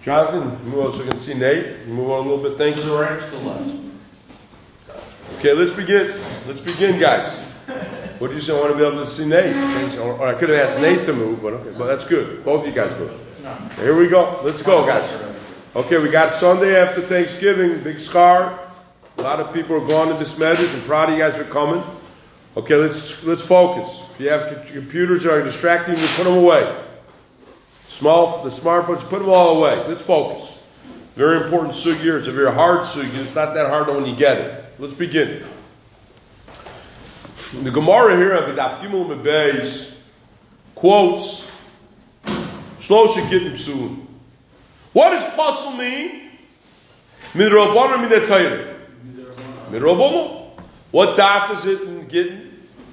Jonathan, move on so we can see Nate. Move on a little bit. Thank you. To the right or to the left? Okay, let's begin. Let's begin, guys. What do you say? I want to be able to see Nate. Or I could have asked Nate to move, but okay. But that's good. Both of you guys move. Here we go. Let's go, guys. Okay, we got Sunday after Thanksgiving, big scar. A lot of people are going to this message. I'm proud of you guys for coming. Okay, let's focus. If you have computers that are distracting you, put them away. The smartphones, put them all away. Let's focus. Very important sugya. It's a very hard sugya. It's not that hard when you get it. Let's begin. The Gemara here of Daf Gimel Mebeis quotes Shlosha Gittim Psulim. What does puzzle mean? Midrabanan minatayim. Midrabanan. What daf is it in Gittin?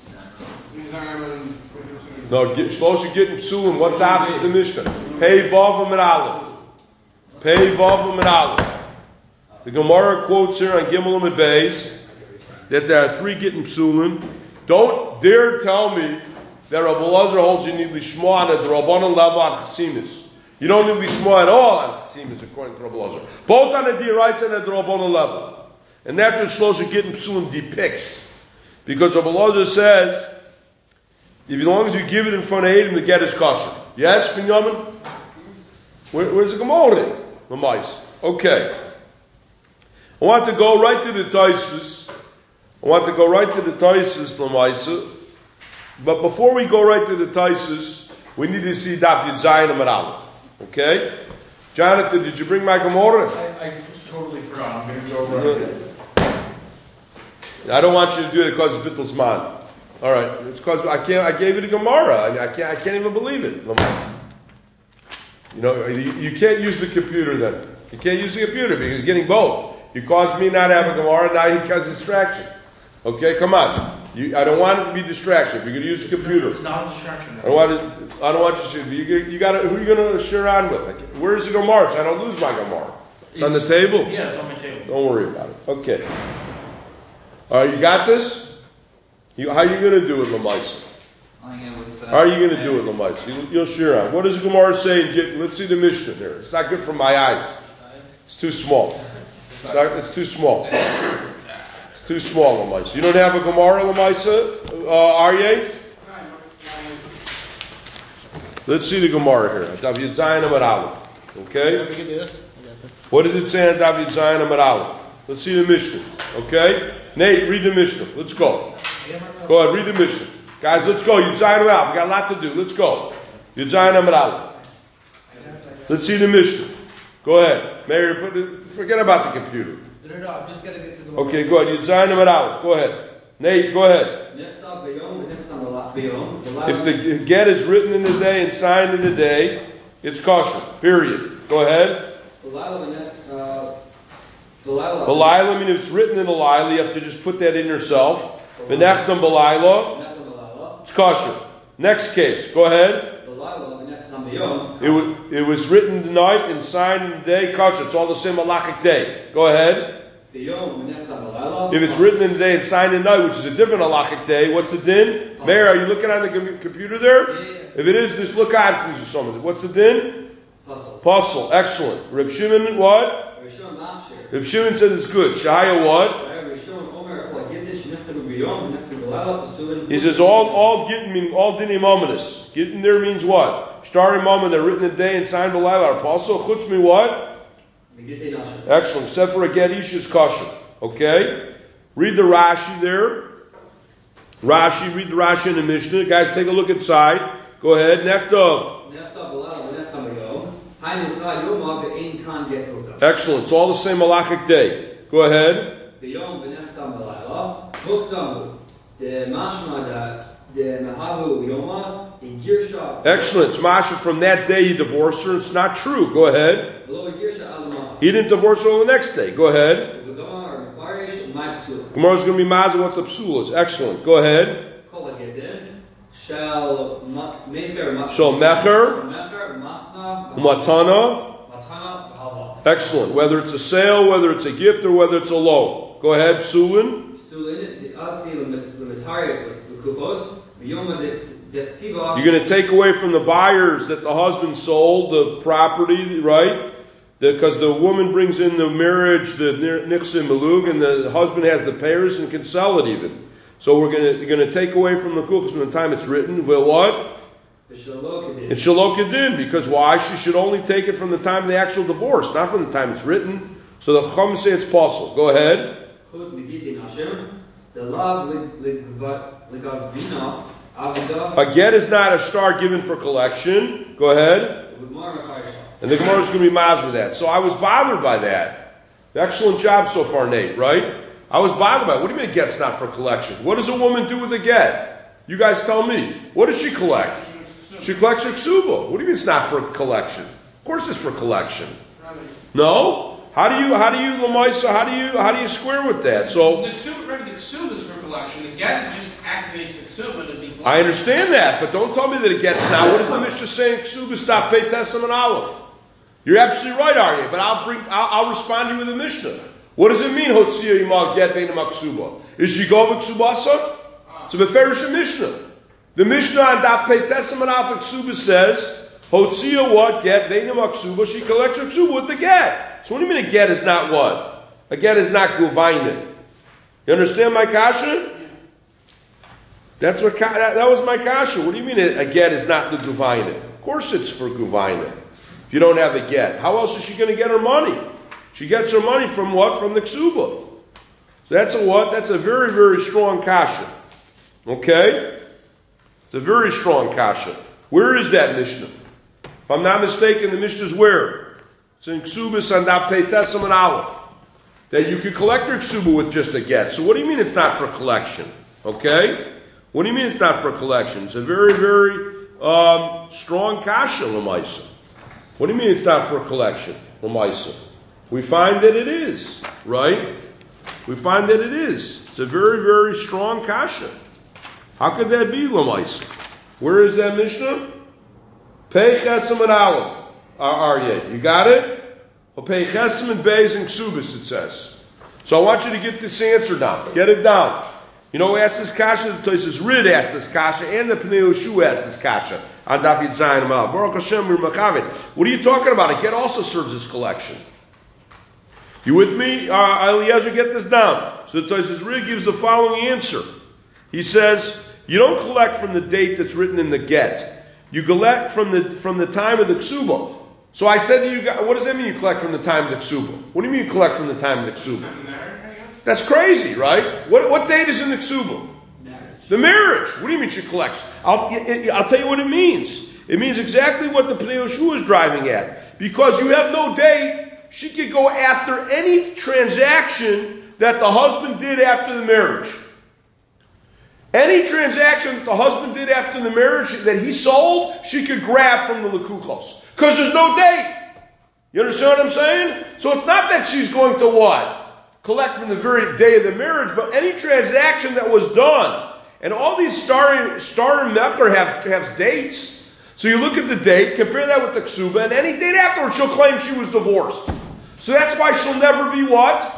No, Shlosha Gittim Psulim. What daf is the Mishnah? Pei Vav Amid Aleph. Pei Vav Amid Aleph. The Gemara quotes here on Gimel Amid Beis that there are 3 Gittin Psulim. Don't dare tell me that Rabbi Elazar holds you need lishma at the Rabbanon level on Chasimis. You don't need lishma at all on Chasimis, according to Rabbi Elazar. Both on the Diraisa and at the Rabbanon level. And that's what Shlosha Gittin Psulim depicts. Because Rabbi Elazar says, as long as you give it in front of Adam, the get is kosher. Yes, Binyamin? Where's the Gemara? Lamais. Okay. I want to go right to the Taisus. Lamaisa. But before we go right to the Taisus, we need to see Daf Yud Zayin Amud Aleph. Okay? Jonathan, did you bring my Gemara? I totally forgot. I'm going to go right there. I don't want you to do it because of Bittel's man. All right. It's because I gave it a Gemara. I can't even believe it. Lamaisa. You know, you can't use the computer then. You can't use the computer because you're getting both. You caused me not to have a Gemara, now he caused distraction. Okay, come on. I don't want it to be distraction. If you're going to use a computer, it's not a distraction. I don't want you to. You got who are you going to share on with? Where's the Gemara? So I don't lose my Gemara. It's on the table. Yeah, it's on my table. Don't worry about it. Okay. All right, you got this. How are you going to do it, Lamaisa? How are you going to do it, Lamaisa? You'll share on. What does the Gemara say? Let's see the Mishnah there. It's not good for my eyes. It's too small. It's too small. It's too small, Lamaisa. You don't have a Gemara, Lamaisa? Aryeh? Let's see the Gemara here. Daf Yud Zayin Amud Aleph. Okay? What does it say on Daf Yud Zayin Amud Aleph? Let's see the Mishnah. Okay? Nate, read the Mishnah. Let's go. Go ahead, read the Mishnah. Guys, let's go. Yud Zayin Amud Aleph. We got a lot to do. Let's go. Yud Zayin Amud Aleph. Let's see the Mishnah. Go ahead. Mary, forget about the computer. No, I'm just going to get to the... Okay, go ahead. Yud Zayin Amud Aleph. Go ahead. Nate, go ahead. If the get is written in the day and signed in the day, it's kosher. Period. Go ahead. Belayla, I mean, if it's written in the Laila, you have to just put that in yourself. V'nechtam belayla, it's kosher. Next case. Go ahead. It was written tonight and signed in the day, kosher. It's all the same halachic day. Go ahead. If it's written in the day and signed in the night, which is a different halachic day, what's the din? Mayor, are you looking on the computer there? Yeah. If it is, just look on, please, or something. What's the din? Puzzle. Excellent. Reb Shimon, what? Reb Shimon says it's good. Shahaya, what? He says all gittin meaning all dinim ominous. Gittin there means what? Shtarim moment, they're written a day and signed by Laila are puzzle. Chutz me what? Excellent. Except for a get ish is kosher. Okay? Read the Rashi there. Read the Rashi in the Mishnah. Guys, take a look inside. Go ahead. Nechtov. Excellent. It's all the same halachic day. Go ahead. Excellent. It's Masha from that day he divorced her. It's not true. Go ahead. He didn't divorce her on the next day. Go ahead. Gemara is going to be mazal what the psul is. Excellent. Go ahead. Shall mecher umatana. Excellent. Whether it's a sale, whether it's a gift, or whether it's a loan. Go ahead, psulin. You're going to take away from the buyers that the husband sold the property, right? because the woman brings in the marriage, the nichse melug, and the husband has the payers and can sell it even. So you're gonna take away from the kuchas from the time it's written. Well, what? It's shalok kedin, because why? She should only take it from the time of the actual divorce, not from the time it's written. So the Chum say it's possible. Go ahead. A get is not a star given for collection. Go ahead. And the Gemara is going to be maz with that. So I was bothered by that. Excellent job so far, Nate, right? I was bothered by it. What do you mean a get's not for collection? What does a woman do with a get? You guys tell me. What does she collect? She collects her ksuba. What do you mean it's not for collection? Of course it's for collection. No? How do you square with that? So the ksuba is for collection. The get just activates the ksuba to be collected. I understand that, but don't tell me that it gets now. What is the Mishnah saying? Ksuba stop pay tesam and aleph. You're absolutely right, Aryeh, but I'll respond to you with a Mishnah. What does it mean? Hotzia yimal get ve'inam ksuba. Is she go with ksubasa? It's a beferish Mishnah. The Mishnah on Daf Pei Tesam and Alpha Ksuba says, Hotzia what? Get, Veinam Ksuba, she collects her Ksuba with the get. So what do you mean a get is not what? A get is not Guvainin. You understand my kasha? That was my kasha. What do you mean a get is not the Guvainin? Of course it's for Guvainin. If you don't have a get. How else is she going to get her money? She gets her money from what? From the Ksuba. So that's a what? That's a very, very strong kasha. Okay? It's a very strong kasha. Where is that Mishnah? If I'm not mistaken, the Mishnah is where? It's in Ksubas and Daf Pei Tesam and Aleph. That you can collect your Ksuba with just a get. So what do you mean it's not for collection? Okay? What do you mean it's not for collection? It's a very, very strong kasha, Lamaisa. What do you mean it's not for collection, Lamaisa? We find that it is, right? We find that it is. It's a very, very strong kasha. How could that be, Lamaisa? Where is that Mishnah? Pei Chesem and Aleph. Aryeh. You got it? Pei Chesem and Beis and Ksubis, it says. So I want you to get this answer down. Get it down. You know who asked this kasha? The Tosfos Rid asked this kasha, and the Pnei Yehoshua asked this kasha. On Daf Yud Zayin and Aleph. Baruch Hashem, we're Machavit. What are you talking about? A get also serves as collection. You with me? Eliezer, get this down. So the Tosfos Rid gives the following answer. He says, you don't collect from the date that's written in the get. You collect from the time of the ksuba. So I said to you guys, what does that mean you collect from the time of the ksuba? What do you mean you collect from the time of the ksuba? That's crazy, right? What date is in the ksuba? The marriage. What do you mean she collects? I'll tell you what it means. It means exactly what the Pnei Yehoshua is driving at. Because you have no date, she could go after any transaction that the husband did after the marriage. Any transaction that the husband did after the marriage that he sold, she could grab from the lekuchos. Because there's no date. You understand what I'm saying? So it's not that she's going to what? Collect from the very day of the marriage, but any transaction that was done. And all these star and mecher have dates. So you look at the date, compare that with the ksuba, and any date afterwards she'll claim she was divorced. So that's why she'll never be what?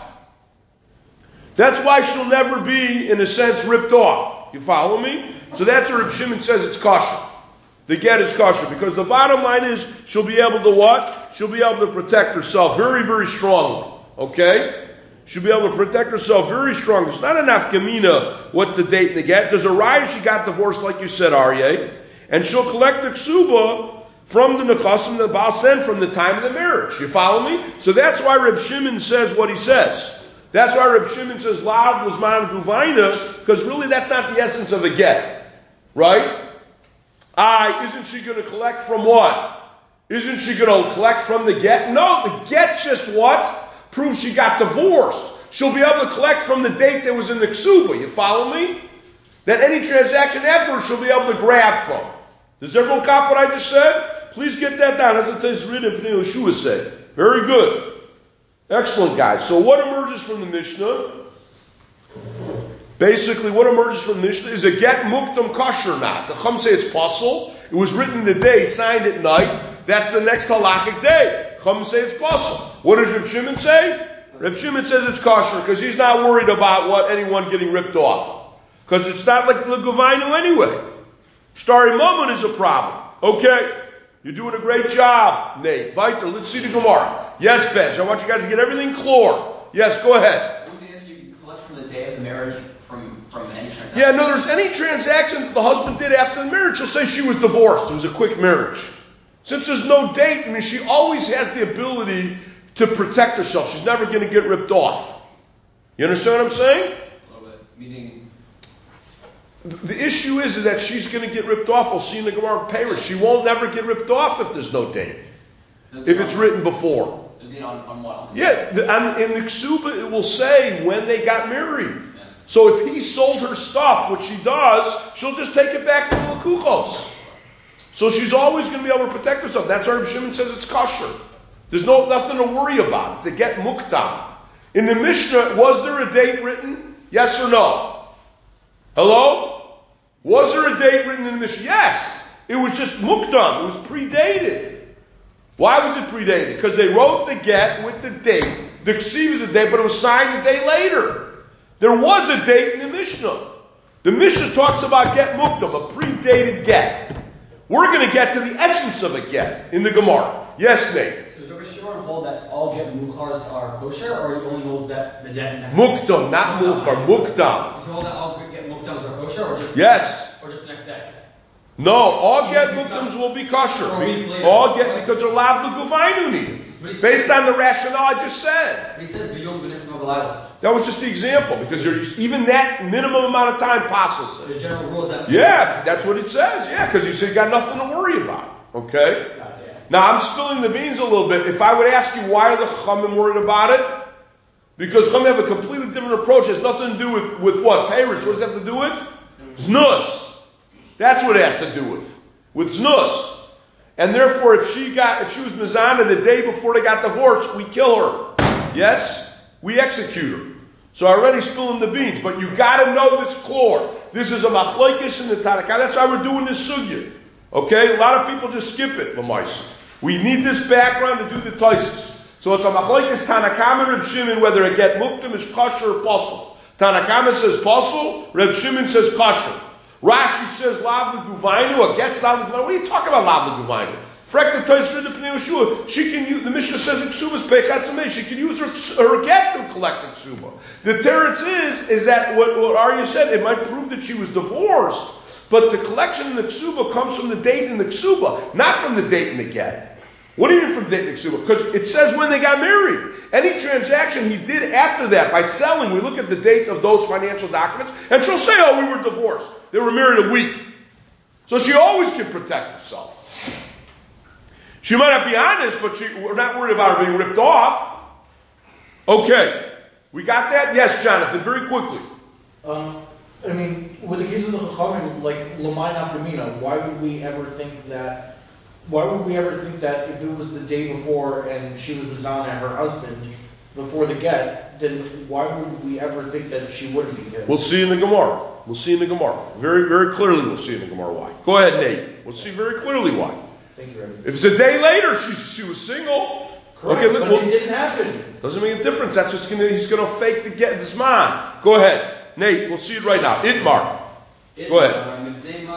That's why she'll never be, in a sense, ripped off. You follow me? So that's where Reb Shimon says it's kosher. The get is kosher. Because the bottom line is, she'll be able to what? She'll be able to protect herself very, very strongly. Okay? She'll be able to protect herself very strongly. It's not an nafkamina, what's the date in the get. There's a raya she got divorced, like you said, Aryeh. And she'll collect the ksuba from the nechasim that Baal sent from the time of the marriage. You follow me? So that's why Reb Shimon says what he says. That's why Reb Shimon says, Lav was man guvaina, because really that's not the essence of a get. Right? Isn't she going to collect from what? Isn't she going to collect from the get? No, the get just what? Proves she got divorced. She'll be able to collect from the date that was in the ksuba. You follow me? That any transaction afterwards she'll be able to grab from. Does everyone cop what I just said? Please get that down. That's what Tosfos Rid and Pnei Yehoshua said. Very good. Excellent, guys. So what emerges from the Mishnah? Basically, what emerges from the Mishnah is a get muktam kosher not. The Chum say it's possible. It was written in the day, signed at night. That's the next halachic day. Chum say it's possible. What does Reb Shimon say? Reb Shimon says it's kosher because he's not worried about what anyone getting ripped off. Because it's not like the Leguvainu anyway. Shtari Mammon is a problem. Okay? You're doing a great job, Nate. Weiter, let's see the Gemara. Yes, Benj, I want you guys to get everything clear. Yes, go ahead. What was the answer? You can collect from the day of the marriage from any transaction? Yeah, no, there's any transaction that the husband did after the marriage, she'll say she was divorced. It was a quick marriage. Since there's no date, I mean, she always has the ability to protect herself. She's never going to get ripped off. You understand what I'm saying? A little bit. Meaning... The issue is that she's going to get ripped off. We'll see in the Gemara Peirish. She won't never get ripped off if there's no date. If it's written before. The date on what? Yeah, in the Ksuba it will say when they got married. Yeah. So if he sold her stuff, which she does, she'll just take it back to the Lakuchos. So she's always going to be able to protect herself. That's why Reb Shimon says it's kosher. There's nothing to worry about. It's a get muktam. In the Mishnah, was there a date written? Yes or no? Hello? Was there a date written in the Mishnah? Yes. It was just muktam. It was predated. Why was it predated? Because they wrote the get with the date. The ksiv is a date, but it was signed a day later. There was a date in the Mishnah. The Mishnah talks about get muktam, a predated get. We're going to get to the essence of a get in the Gemara. Yes, Nate? So does Rabbi Shimon hold that all get mukhars are kosher, or you only hold that the get next Muktam, not mukhar, muktam. Does he hold that all get muktams are kosher, or just yes? Or just the next day? No, all get muktams will be kosher. All get, because they're lav l'guvainu. Based on the rationale I just said. But he says b'yom v'nefesh b'layla. That was just the example, because even that minimum amount of time passes it. There's general rules that... Yeah, that's what it says. Yeah, because you said you got nothing to worry about. Okay? Now, I'm spilling the beans a little bit. If I would ask you why are the Chachamim worried about it? Because Chachamim have a completely different approach. It has nothing to do with what? Peiros. What does it have to do with? Znus. That's what it has to do with Znus. And therefore, if she was Mizana the day before they got divorced, we kill her. Yes? We execute her. So I already spilling the beans, but you got to know this klor. This is a machlokes in the Tanakh. That's why we're doing this sugya. Okay? A lot of people just skip it, Lamaisa. We need this background to do the taisis. So it's a machlokes Tanakh and Reb Shimon whether it get muktam is kosher or pasul. Tanakh says pasul, Reb Shimon says kosher. Rashi says lav l'guvainu, gets lav l'guvainu. What are you talking about lav l'guvainu? Frek the Tosfos the Pnei Yeshua. She can use, the Mishnah says Ksubas peichasamei. She can use her get to collect the Ksuba. The teretz is that what Arya said, it might prove that she was divorced, but the collection in the Ksuba comes from the date in the Ksuba, not from the date in the get. What do you mean from the date in the Ksuba? Because it says when they got married. Any transaction he did after that, by selling, we look at the date of those financial documents, and she'll say, oh, we were divorced. They were married a week. So she always can protect herself. She might not be honest, but we're not worried about her being ripped off. Okay. We got that? Yes, Jonathan, very quickly. I mean, with the case of the Chachamim, like, L'mayin after Mina, why would we ever think that if it was the day before and she was Mizana and her husband before the get, then why would we ever think that she wouldn't be killed? We'll see in the Gemara. We'll see in the Gemara. Very, very clearly we'll see in the Gemara why. Go ahead, Nate. We'll see very clearly why. Thank you, Rabbi. If it's a day later, she was single. Correct, okay, but it didn't happen. Doesn't make a difference. That's what's he's going to fake the get this man. Go ahead, Nate. We'll see it right now. Itmar. Go ahead.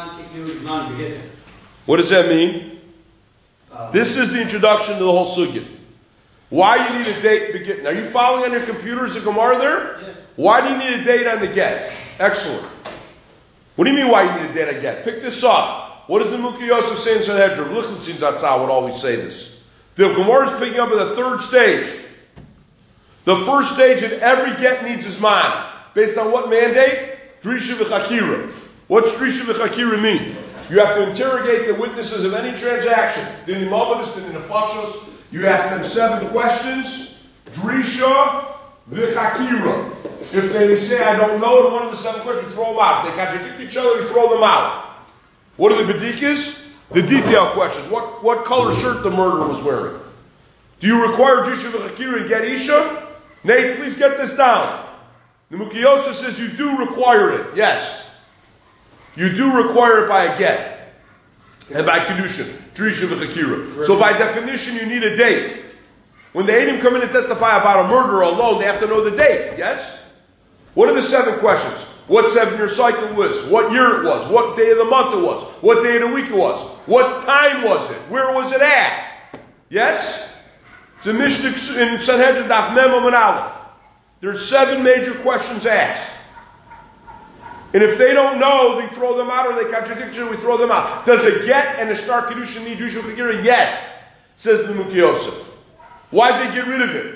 What does that mean? This is the introduction to the whole sugya. Why you need a date begin? Are you following on your computer? Is the Gemara there? Yeah. Why do you need a date on the get? Excellent. What do you mean why you need a date on the get? Pick this up. What does the Mukhi Yosef say in Sanhedrin? Lichtenstein Zatzal would always say this. The Gemara is picking up at the third stage. The first stage in every get needs his mind. Based on what mandate? Drisha v'chakira. What's Drisha v'chakira mean? You have to interrogate the witnesses of any transaction. The Nimamadis, the Nefashos. You ask them 7 questions. Drisha v'chakira. If they say, I don't know, in one of the 7 questions, throw them out. If they contradict each other, you throw them out. What are the bedikas? The detailed questions. What color shirt the murderer was wearing? Do you require Drisha v'chakira and get Isha? Nate, please get this down. The Mukhi Yosef says you do require it. Yes. You do require it by a get. And by Kedushin. Drisha v'chakira. So by definition, you need a date. When the Eidim come in and testify about a murder alone, they have to know the date. Yes? What are the 7 questions? what 7-year cycle was, what year it was, what day of the month it was, what day of the week it was, what time was it, where was it at? Yes? It's a Mishnah in Sanhedrin Daf Mem Amud Aleph. There's 7 major questions asked. And if they don't know, they throw them out, or they contradict you, we throw them out. Does a get and a shtar kedushin need Jewish chagira? Yes, says the Mukhi Yosef. Why'd they get rid of it?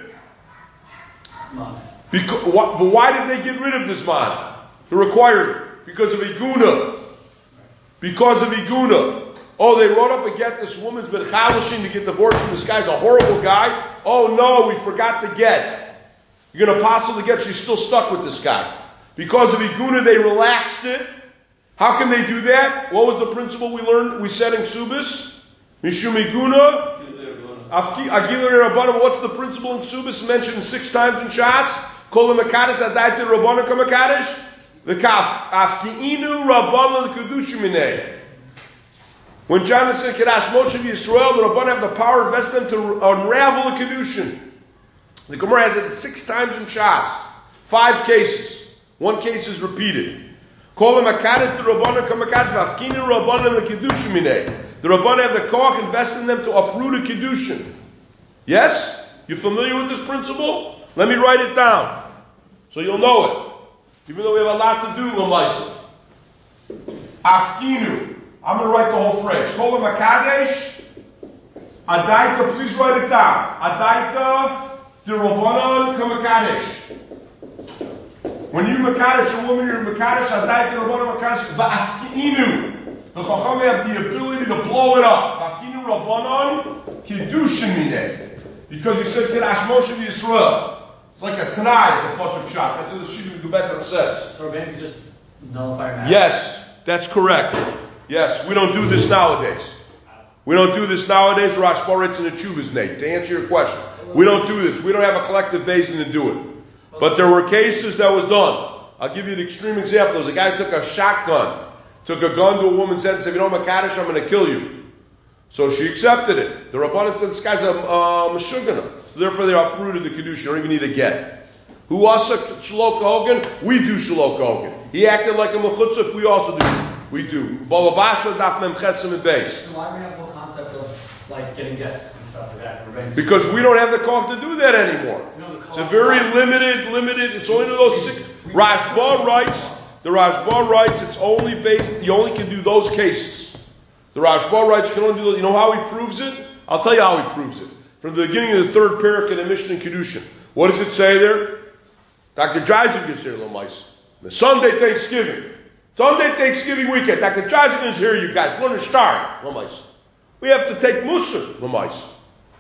But why did they get rid of this man? To require it. Because of Iguna. Because of Iguna. Oh, they wrote up a get. This woman's been chalashing to get divorced from this guy's a horrible guy. Oh no, we forgot to get. You're going to possibly get. She's still stuck with this guy. Because of Iguna, they relaxed it. How can they do that? What was the principle we learned? We said in Ksubis? Mishum Iguna. Agilar Rabbanim. What's the principle in Ksubis? Mentioned 6 times in Shas. Kol Mekadesh Adayte Rabbanim Kamakadesh. The Kaf. Afkiinu Rabbanim L'Kedushim Minei. When Jonathan said, Kedash Moshe Yisrael, the Rabbanim have the power to invest them to unravel the Kedushin. The Gemara has it 6 times in Shas. 5 cases. 1 case is repeated. Kol Mekadesh the Rabbanim Kamakadesh. Afkiinu Rabbanim L'Kedushim Minei. The Rabbanim have the koach, invest in them to uproot a Kedushin. Yes? You familiar with this principle? Let me write it down, so you'll know it. Even though we have a lot to do, Lamaisa. Afkinu. I'm going to write the whole phrase. Kol Makadesh. Adaita, please write it down. Adaita de Rabbanan Kamakadesh. When you Makadesh a woman, you're Makadesh. Adaita de Rabbanan Makadesh. Va'afkinu. The Chacham have the ability to blow it up. Va'afkinu Rabbanan Kiddushin Mineh. Because he said Kedash Moshe Yisrael. It's like a Tanai, it's a Pasuk shot. That's what the Shidduch Gebet says. So Rabbanan could just nullify matter? Yes, that's correct. Yes, we don't do this nowadays. We don't do this nowadays. Rashba writes in the Chuvas, Nate. To answer your question, we don't do this. We don't have a collective basin to do it. But there were cases that was done. I'll give you an extreme example. There was a guy who took a shotgun, took a gun to a woman's head and said, if you don't Makadesh, I'm going to kill you. So she accepted it. The Rabbanan said, this guy's a Meshugana. So therefore they uprooted the Kedusha. You don't even need a get. Who also Shalok Hogan? We do Shalok Hogan. He acted like a Mechutzah. We also do. We do. Balabasha Daf Mem Chesim and Beis. So why do we have no concept of like getting gets and stuff like that? Because we don't have the call to do that anymore. It's a very limited. It's only those 6. Rashba writes. The Rashba writes. It's only based. You only can do those cases. The Rashba writes. You can only do. You know how he proves it? I'll tell you how he proves it. From the beginning of the 3rd parak in the Mishnah in Kedushin. What does it say there? Dr. Jaisen gets here, little mice. The Sunday Thanksgiving weekend. Dr. Jaisen is here, you guys. We're going to start, little mice. We have to take Musar, little mice.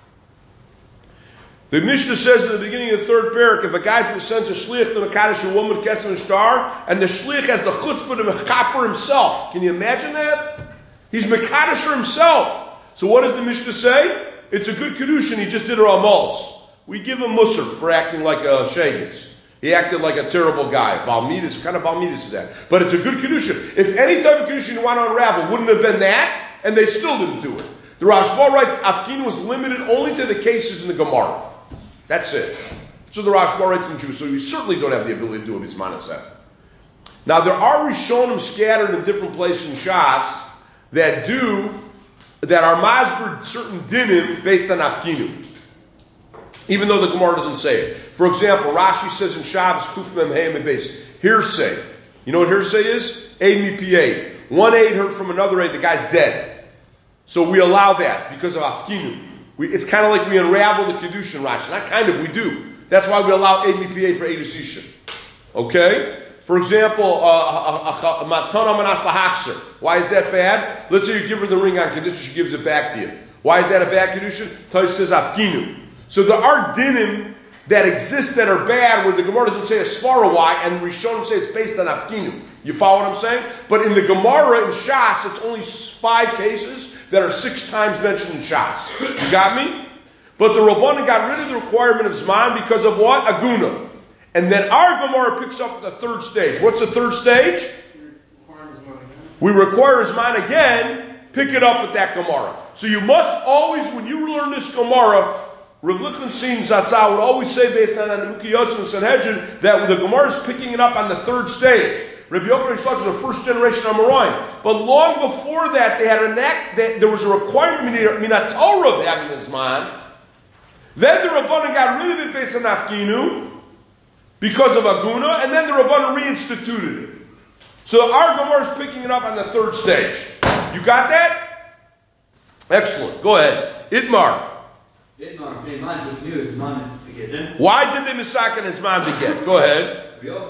The Mishnah says in the beginning of the 3rd parak, if a guy sends a shliach to Mekadesh, a woman, Kesem, and star, and the shliach has the chutzpah to Mechaper himself. Can you imagine that? He's Mekadesher himself. So what does the Mishnah say? It's a good Kedushin, he just did her Amos. We give him Musar for acting like a Shagins. He acted like a terrible guy. Balmidas, what kind of Balmidas is that? But it's a good Kedushin. If any type of Kedushin you want to unravel, wouldn't have been that, and they still didn't do it. The Rashba writes, Afkin was limited only to the cases in the Gemara. That's it. So the Rashba writes in Jew, so you certainly don't have the ability to do a Bismanaseh. Now there are Rishonim scattered in different places in Shas that are masber certain dinim based on Afkinu. Even though the Gemara doesn't say it. For example, Rashi says in Shabbos, Kuf Mem Hayim and Beis, hearsay. You know what hearsay is? Aid mipi. One aid heard from another aid, the guy's dead. So we allow that because of Afkinu. It's kind of like we unravel the Kedushin Rashi. Not kind of, we do. That's why we allow aid mipi for aid usisha. Okay? For example, matana manas lahachser. Why is that bad? Let's say you give her the ring on Kedushin, she gives it back to you. Why is that a bad Kedushin? Tais says Afkinu. So there are dinim that exist that are bad where the Gemara doesn't say a svara why and Rishonim say it's based on Afkinu. You follow what I'm saying? But in the Gemara in Shas, it's only 5 cases that are 6 times mentioned in Shas. You got me? But the Rabbanan got rid of the requirement of Zman because of what? Aguna. And then our Gemara picks up the 3rd stage. What's the 3rd stage? We require Zman again, pick it up with that Gemara. So you must always, when you learn this Gemara, Rav Lichtenstein Zatzah would always say based on the Mukhi Yosef and Sanhedrin that the Gemara is picking it up on the 3rd stage. Rabbi Yochanan and Shlosh is the first generation Amoraim. But long before that, they had an act, there was a requirement minat Torah of having this man. Then the Rabbanan got rid of it based on Afkinu because of Aguna, and then the Rabbanan reinstituted it. So our Gemara is picking it up on the third stage. You got that? Excellent. Go ahead. Itmar. Why did they misaken his man to get? Go ahead.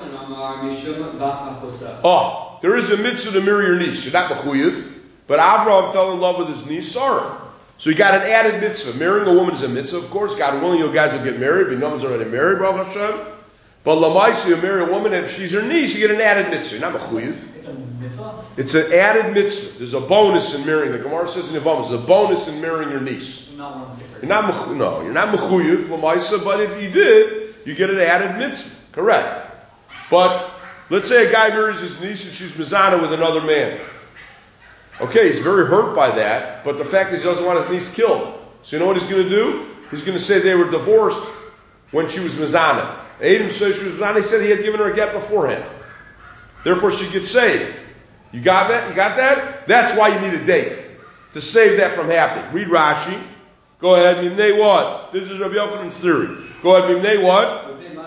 Oh, there is a mitzvah to marry your niece. You're not mechuyev, but Avraham fell in love with his niece Sarah. So you got an added mitzvah. Marrying a woman is a mitzvah, of course. God willing, you guys will get married. But no one's already married, Baruch Hashem. But lamaisa, you marry a woman, if she's your niece, you get an added mitzvah. You're not mechuyev. It's a mitzvah? It's an added mitzvah. There's a bonus in marrying. The Gemara says in Yevamos, there's a bonus in marrying your niece. Not 1 6. You're not mechuyev, lamaisa, but if you did, you get an added mitzvah. Correct. But let's say a guy marries his niece and she's mizana with another man. Okay, he's very hurt by that, but the fact is he doesn't want his niece killed. So you know what he's going to do? He's going to say they were divorced when she was mizana. Adam said she was mizana. He said he had given her a get beforehand. Therefore, she gets saved. You got that? You got that? That's why you need a date to save that from happening. Read Rashi. Go ahead. Mimnei what? This is Rabbi Yochanan's theory. Go ahead. Mimnei what?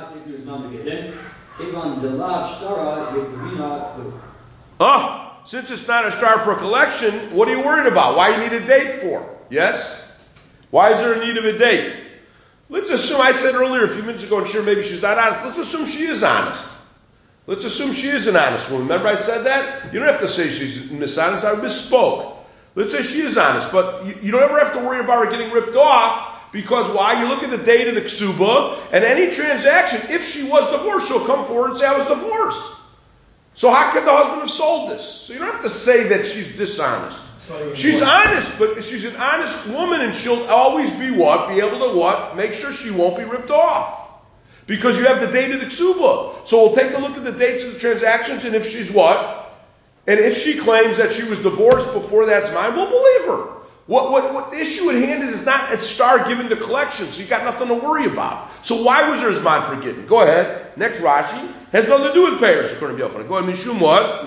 Since it's not a star for a collection, what are you worried about? Why you need a date for? Yes? Why is there a need of a date? Let's assume, I said earlier a few minutes ago, and sure, maybe she's not honest. Let's assume she is honest. Let's assume she is an honest woman. Remember I said that? You don't have to say she's dishonest. I misspoke. Let's say she is honest, but you don't ever have to worry about her getting ripped off. Because why? You look at the date of the ksuba, and any transaction, if she was divorced, she'll come forward and say, I was divorced. So how could the husband have sold this? So you don't have to say that she's dishonest. She's honest, but she's an honest woman, and she'll always be what? Be able to what? Make sure she won't be ripped off. Because you have the date of the ksuba. So we'll take a look at the dates of the transactions, and if she's what? And if she claims that she was divorced before that's mine, we'll believe her. What the issue at hand is, it's not a star given to collection, so you got nothing to worry about. So why was there Zman forgetting? Go ahead. Next Rashi. Has nothing to do with payers, according to Yochanan. Go ahead. Mishum what?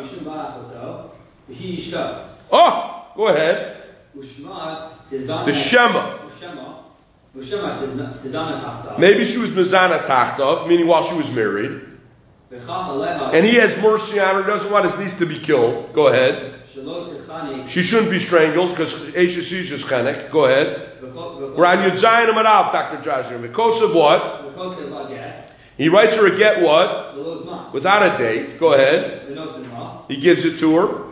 Oh, go ahead. The Shema. Maybe she was Mizana Tachtav, meaning while she was married. And he has mercy on her, doesn't want his niece to be killed. Go ahead. She shouldn't be strangled because Eishes is chenek. Go ahead. We're on Yud Zayin Amarav, Dr. Jazir. Because of what? He writes her a get what? Without a date. Go ahead. He gives it to her.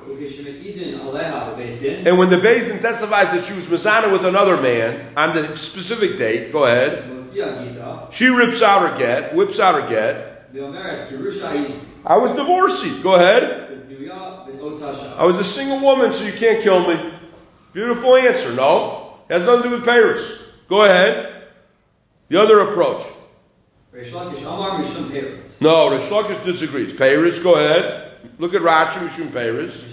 And when the Beis Din testifies that she was Mizana with another man on the specific date, go ahead. She rips out her get, whips out her get. I was divorcee. Go ahead. I was a single woman, so you can't kill me. Beautiful answer. No. Has nothing to do with Paris. Go ahead. The other approach. No, Reish Lakish disagrees. Paris, go ahead. Look at Rashi, Mishum Paris.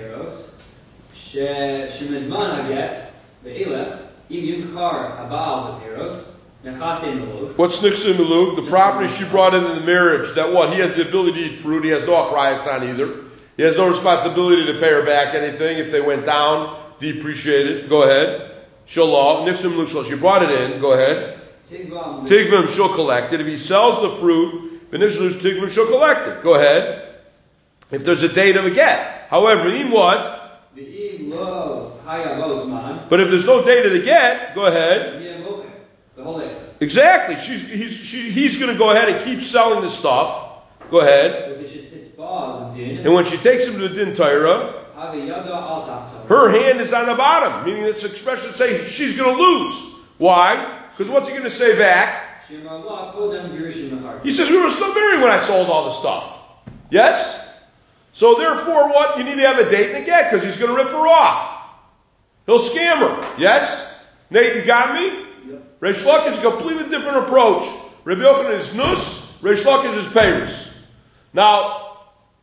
What's Nixon Malug? The property she brought into the marriage, that what? He has the ability to eat fruit. He has no achrayas on either. He has no responsibility to pay her back anything if they went down, depreciated. Go ahead. Shalom. Nixon Malug Shal. She brought it in. Go ahead. Tigvim, she'll collect it. If he sells the fruit, Tigvim, she'll collect it. Go ahead. If there's a date of a get. However, in what? But if there's no date of the get, go ahead. Exactly. He's going to go ahead and keep selling the stuff. Go ahead. And when she takes him to the Din Torah, her hand is on the bottom, meaning it's an expression to say she's going to lose. Why? Because what's he going to say back? He says, we were still married when I sold all the stuff. Yes? So therefore, what? You need to have a date and a get, because he's going to rip her off. He'll scam her. Yes? Nate, you got me? Yep. Reish Lakish is a completely different approach. Rabbi Yochanan is Nus, Reish Lakish is Paris. Now,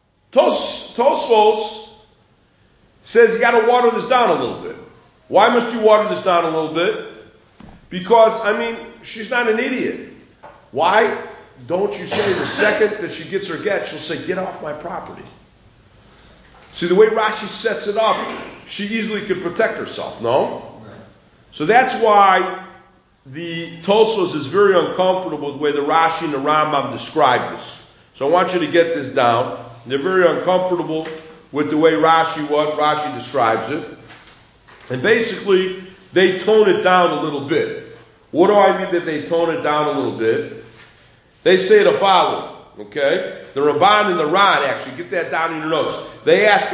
Tosfos says you got to water this down a little bit. Why must you water this down a little bit? Because, she's not an idiot. Why don't you say the second that she gets her get, she'll say, get off my property. See, the way Rashi sets it up, she easily could protect herself, no? So that's why the Tosfos is very uncomfortable with the way the Rashi and the Rambam describe this. So I want you to get this down. They're very uncomfortable with the way Rashi describes it. And basically, they tone it down a little bit. What do I mean that they tone it down a little bit? They say the following, okay? The Ramban and the Ran, actually, get that down in your notes. They ask,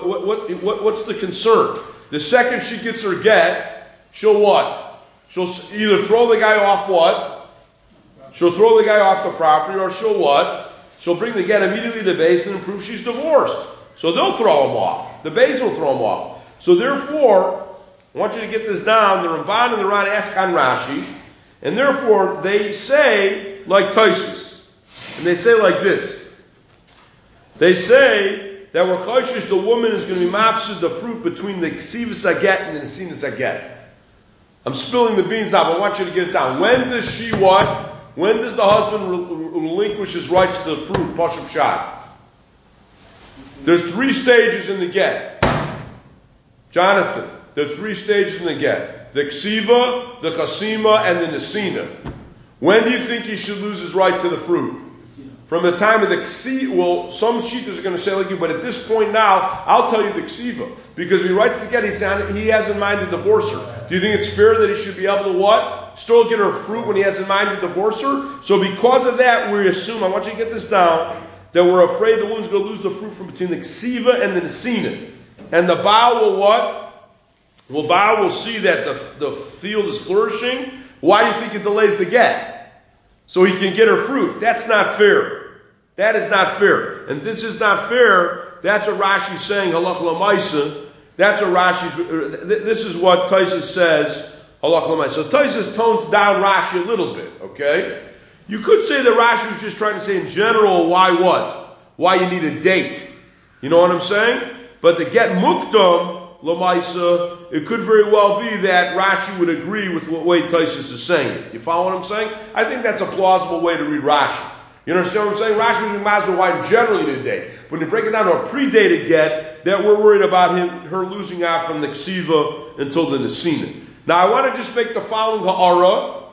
what's the concern? The second she gets her get, she'll what? She'll either throw the guy off what? She'll throw the guy off the property, or she'll what? She'll bring the get immediately to the base and prove she's divorced. So they'll throw him off. The base will throw him off. So therefore, I want you to get this down. The Ramban and the Ran ask on Rashi, and therefore they say like Taisus, and they say like this. They say that we're chayshish, the woman is going to be mafsid the fruit between the ksivas aget and the nesinas aget. I'm spilling the beans out, but I want you to get it down. When does she what? When does the husband relinquish his rights to the fruit? Pashup shot. There's 3 stages in the get. Jonathan, there are 3 stages in the get. The ksiva, the chasima, and the nesina. When do you think he should lose his right to the fruit? From the time of the ksiva. Well, some shittas are going to say like you, but at this point now, I'll tell you the ksiva. Because if he writes the get, he has in mind to divorce her. Do you think it's fair that he should be able to what? Still get her fruit when he has in mind to divorce her? So because of that, we assume, I want you to get this down, that we're afraid the woman's going to lose the fruit from between the ksiva and the nesina. And the Baal will what? Well, Baal will see that the field is flourishing. Why do you think it delays the get? So he can get her fruit. That's not fair. That is not fair. And this is not fair. That's what Rashi's saying, halach l'maisa. That's what Rashi's, this is what Taisus says, halach l'maisa. So Taisus tones down Rashi a little bit, okay? You could say that Rashi was just trying to say in general, why what? Why you need a date. You know what I'm saying? But to get mukdam, Lamaisa, it could very well be that Rashi would agree with what way Taisus is saying. You follow what I'm saying? I think that's a plausible way to read Rashi. You understand what I'm saying? Rashi would be mazel why generally in a day. When you break it down to a predated get, that we're worried about her losing out from the ksiva until the nesina. Now I want to just make the following ha'ara.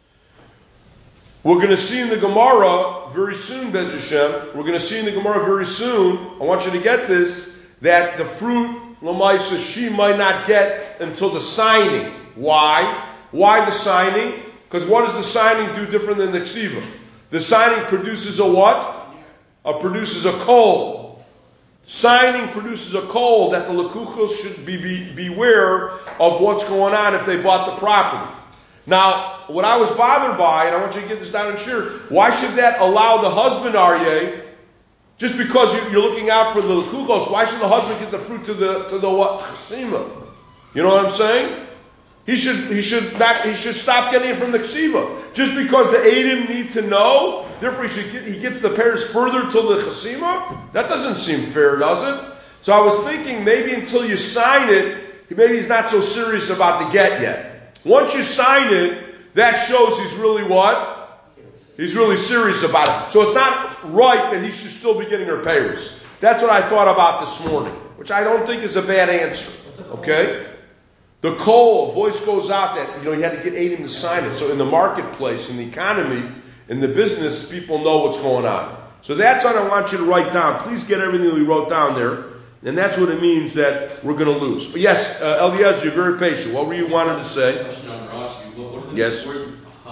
We're going to see in the Gemara very soon, Bez Hashem. We're going to see in the Gemara very soon. I want you to get this, that the fruit Lamaisa, she might not get until the signing. Why? Why the signing? Because what does the signing do different than the ksiva? The signing produces a what? Produces a coal. Signing produces a coal that the lekuchos should beware of what's going on if they bought the property. Now, what I was bothered by, and I want you to get this down and share, why should that allow the husband, Aryeh, just because you're looking out for the lekuchos, why should the husband get the fruit to the what? Chasima. You know what I'm saying? He should stop getting it from the ksiva. Just because the Eidim need to know, therefore he gets the pairs further till the chasima? That doesn't seem fair, does it? So I was thinking maybe until you sign it, maybe he's not so serious about the get yet. Once you sign it, that shows he's really what? He's really serious about it. So it's not right that he should still be getting her payers. That's what I thought about this morning, which I don't think is a bad answer. Okay? The coal, a voice goes out that, you had to get Eidim to sign it. So in the marketplace, in the economy, in the business, people know what's going on. So that's what I want you to write down. Please get everything we wrote down there. And that's what it means that we're going to lose. But yes, Eliezer, you're very patient. What were you wanting to say? Question on Rashi. What are the Yes. words?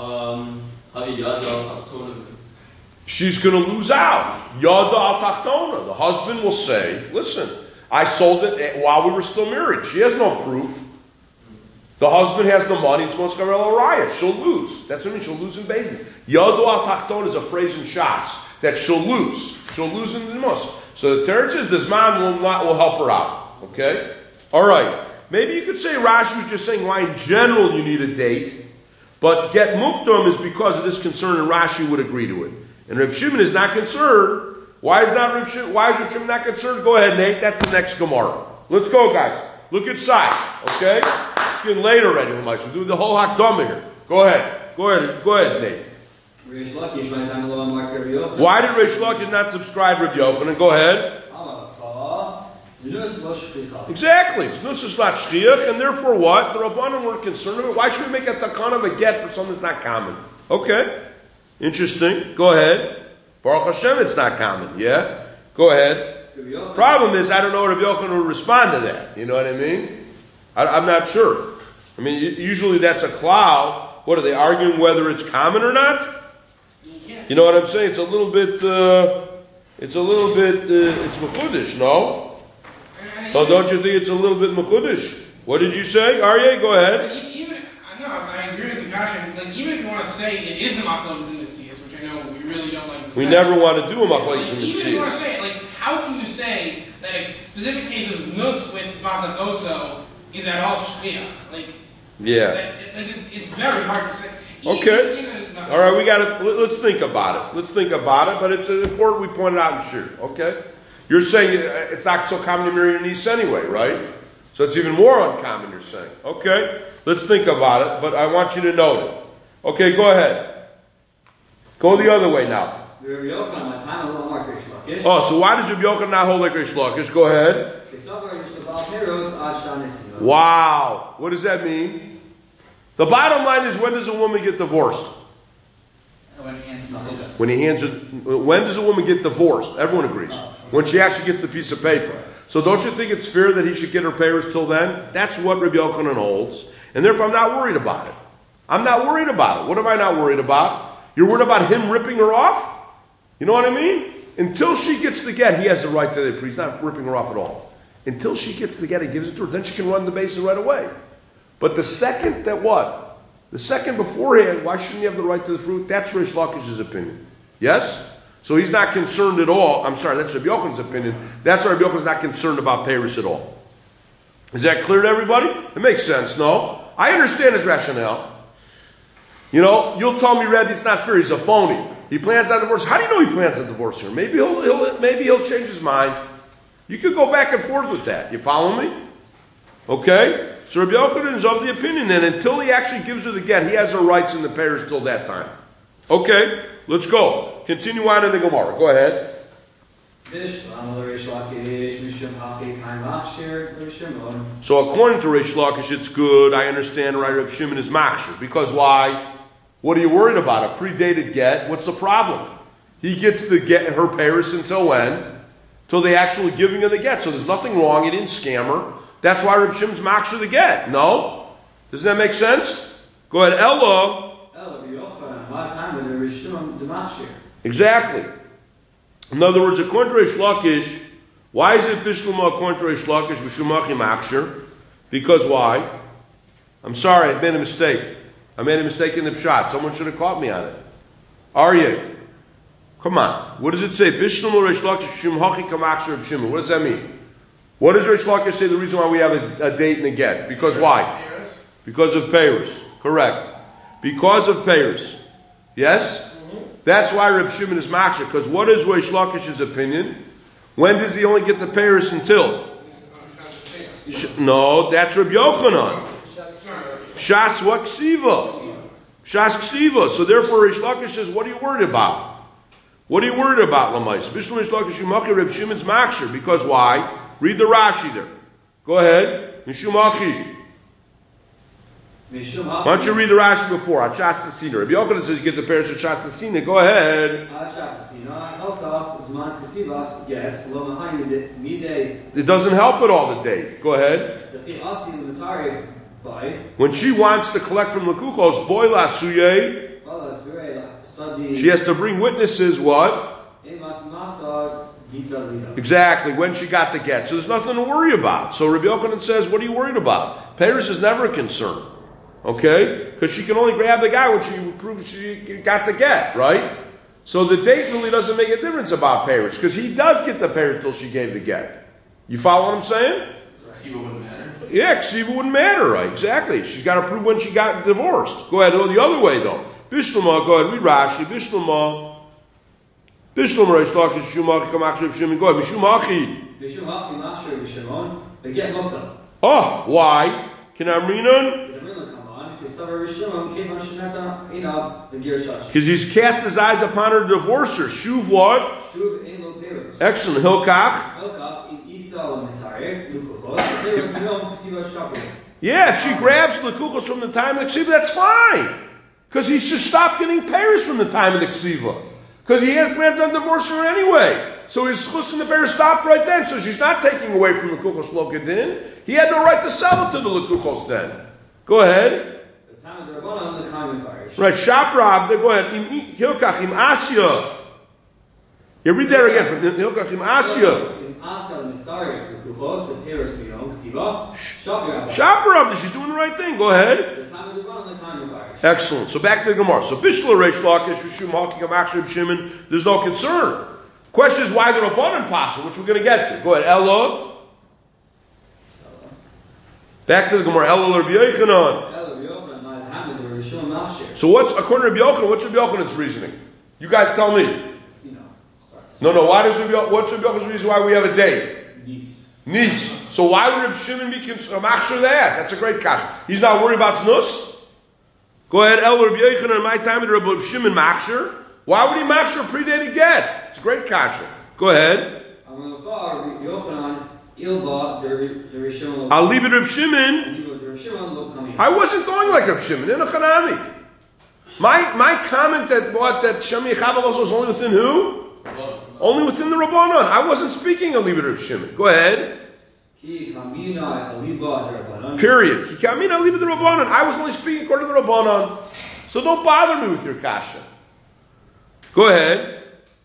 She's going to lose out. Yada al tachtona. The husband will say, listen, I sold it while we were still married. She has no proof. The husband has the money. It's going to Skarel Araya. She'll lose. That's what I mean. She'll lose in Bezdin. Yada al tachtona is a phrase in Shas that she'll lose. She'll lose in the most. So the Teretz is this man will help her out. Okay? All right. Maybe you could say Rashi was just saying why in general you need a date. But get mukdam is because of this concern, and Rashi would agree to it. And Reb Shimon is not concerned. Why is Reb Shimon not concerned? Go ahead, Nate. That's the next Gemara. Let's go, guys. Look inside. Okay? It's getting late already. We're doing the whole Hakdama here. Go ahead, Nate. Why did Reish Lakish not subscribe Reb Yochanan? Go ahead. Exactly. It's nusas not shchiach, and therefore what? The Rabbanan weren't concerned with it. Why should we make a takan of a get for something that's not common? Okay. Interesting. Go ahead. Baruch Hashem, it's not common. Yeah? Go ahead. Problem is, I don't know if Yochanan will respond to that. You know what I mean? I'm not sure. I mean, usually that's a cloud. What, are they arguing whether it's common or not? You know what I'm saying? It's a little bit, it's mechudish, no? So don't you think it's a little bit mechudish? What did you say? Aryeh, go ahead. I agree with the Kasha. Like, even if you want to say it is a machlokes in the Messias, which I know we really don't like to say. We never want to do a machlokes in the Even if you want to Messias. say it, like, how can you say that a specific case of nus with masakoso is at all shliach? Like, Yeah. it's very hard to say. Okay. Even All right, we got to, let's think about it. Let's think about it, but it's important we point it out in Shir, okay? You're saying it's not so common to marry your niece anyway, right? So it's even more uncommon, you're saying. Okay, let's think about it, but I want you to note it. Okay, go ahead. Go the other way now. Oh, so why does Rabbi Yochanan not hold like Reish Lakish? Go ahead. Wow. What does that mean? The bottom line is, when does a woman get divorced? When does a woman get divorced? Everyone agrees. When she actually gets the piece of paper. So don't you think it's fair that he should get her papers till then? That's what Rabbi Yochanan holds. And therefore I'm not worried about it. I'm not worried about it. What am I not worried about? You're worried about him ripping her off? You know what I mean? Until she gets the get, he has the right to the priest. He's not ripping her off at all. Until she gets the get and gives it to her, then she can run the basin right away. But the second that what? The second beforehand, why shouldn't you have the right to the fruit? That's Reish Lakish's opinion. Yes? So he's not concerned at all. I'm sorry, that's Rabbi Yochanan's opinion. That's why Rabbi Yochanan's not concerned about Paris at all. Is that clear to everybody? It makes sense, no? I understand his rationale. You know, you'll tell me, Rebbe, it's not fair. He's a phony. He plans on divorce. How do you know he plans on divorce here? Maybe he'll change his mind. You could go back and forth with that. You follow me? Okay? So Rabbi Yochanan is of the opinion that until he actually gives her the get, he has her rights in the Paris till that time. Okay? Let's go. Continue on in the Gemara. Go ahead. So according to Reish Lakish, it's good. I understand, right? Reb Shimon is machshir. Because why? What are you worried about? A predated get? What's the problem? He gets the get her Paris until when? Till they actually giving her the get. So there's nothing wrong. He didn't scam her. That's why Reb Shimon's machshir the get. No? Doesn't that make sense? Go ahead. Ella. Exactly. In other words, according to Reish Lakish, why is it Bishlama according to Reish Lakish v'shumachi machshir? Because why? I'm sorry, I made a mistake. I made a mistake in the pshat. Someone should have caught me on it. Aryeh, come on. What does it say? Bishlama Reish Lakish v'shumachi kamachshir of Shimon. What does that mean? What does Reish Lakish say the reason why we have a date and a get? Because why? Because of Paris. Correct. Because of Paris. Yes? That's why Reb Shimon is machshir. Because what is Reish Lakish's opinion? When does he only get the Paris until? No, that's Reb Yochanan. Shas what ksiva? Shas ksiva. So therefore Reish Lakish says, what are you worried about? What are you worried about, Lamais? Bishlam Reish Lakish Shumachi, Reb Shimon's machshir. Because why? Read the Rashi there. Go ahead. Mishumachi. Why don't you read the Rashi before? Achas Sina. Rabbi Yochanan says you get the Paris of Achas Sina. Go ahead. It doesn't help at all the date. Go ahead. When she wants to collect from Lekuchos, boy lasuye, she has to bring witnesses. What? Exactly. When she got the get, so there's nothing to worry about. So Rabbi Yochanan says, what are you worried about? Paris is never a concern. Okay? Because she can only grab the guy when she proves she got the get, right? So the date really doesn't make a difference about Paris, because he does get the Paris till she gave the get. You follow what I'm saying? Ksiva wouldn't matter. Yeah, Ksiva wouldn't matter, right? Exactly. She's got to prove when she got divorced. Go ahead, go the other way though. Bishlama, go ahead, read Rashi. Bishlama Reish Lakish Shumachi Kamachshir Shimon. Go ahead, Mishumachi. Oh, why? Can I read on? Because he's cast his eyes upon her divorcer. Shuv what? Excellent. Hilkach. Yeah, if she grabs the kuchos from the time of the ksiva, that's fine. Because he should stop getting payers from the time of the ksiva. Because he had plans on divorcing her anyway. So his chus in the payer stopped right then. So she's not taking away from the kuchos lokadin. He had no right to sell it to the lekuchos then. Go ahead. Right, Shaprav, go ahead. Hilkach im Asya. You read that again from Hilkach im Asya. Shaprav, she's doing the right thing. Go ahead. Excellent. So back to the Gemara. So Bishla Reish Lakish Rishum Halking of Akshab Shimon. There's no concern. Question is why the Rabbanan possible, which we're going to get to. Go ahead, Ella. Back to the Gemara. Ella Rabbi Yochanan. So what's according to Rabbi Yochanan? What's Rabbi Yochanan's reasoning? You guys tell me. No. Why does what's Rabbi Yochanan's reason why we have a date? Niece. So why would Rabbi Shimon be machshir that? That's a great kasha. He's not worried about znus. Go ahead, El Rabbi Yochanan. In my time, with Rabbi Shimon machshir. Why would he machshir predated get? It's a great kasha. Go ahead. I'll leave it Rabbi Shimon. I wasn't going like Rabbi Shimon. In a chanami. My comment that Shami Chavavos was only within who? Only within the Rabbanon. I wasn't speaking of leave it Rabbi Shimon. Go ahead. Period. Ki kamina leave it the Rabbanon. I was only speaking according to the Rabbanon. So don't bother me with your kasha. Go ahead.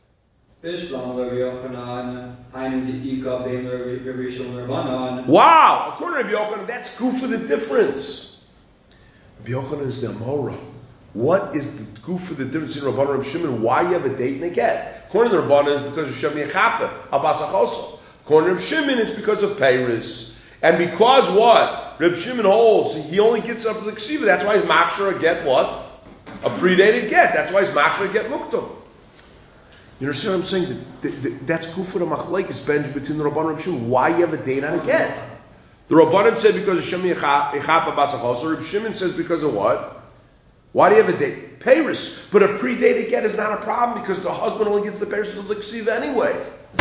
Wow! According to Rabbi Yochanan, that's goof for the difference. Rabbi Yochanan is the Amora. What is the goof for the difference in Rabbanan and Rabbi Shimon? Why you have a date and a get? According to the Rabbanan, it's because of Shem Yechape, Abasachoso. According to Rabbi Shimon, it's because of Peiris. And because what? Rabbi Shimon holds, he only gets up to the Ksiva. That's why he's Machshir get what? A predated get. That's why he's Machshir get Muktam. You understand what I'm saying? That's goof for the Machlekes bench between the Rabbanan and Rabbi Shimon. Why you have a date on a get? The Rabbanan said because of Shem Yechape, Abasachoso. Rabbi Shimon says because of what? Why do you have a date? Peiris. But a predated get is not a problem because the husband only gets the Peiris of the Ksiva anyway.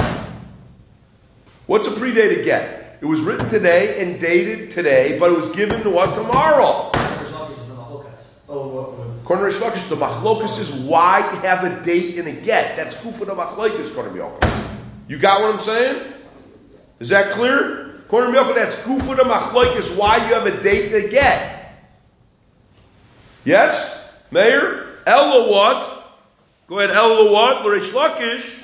What's a predated get? It was written today and dated today, but it was given to what tomorrow? According to Reish Lakish, the machlokas is why you have a date and a get. That's kufa the machlokas, according to Yochanan. You got what I'm saying? Is that clear? According to Yochanan, that's kufa the machlokas, why you have a date and a get. Yes? Mayor? Ella what? Go ahead, Ella what? L'Reish Lakish.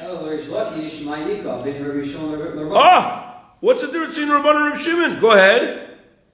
What's the difference between Rabbanan and Rabbi Shimon? Go ahead.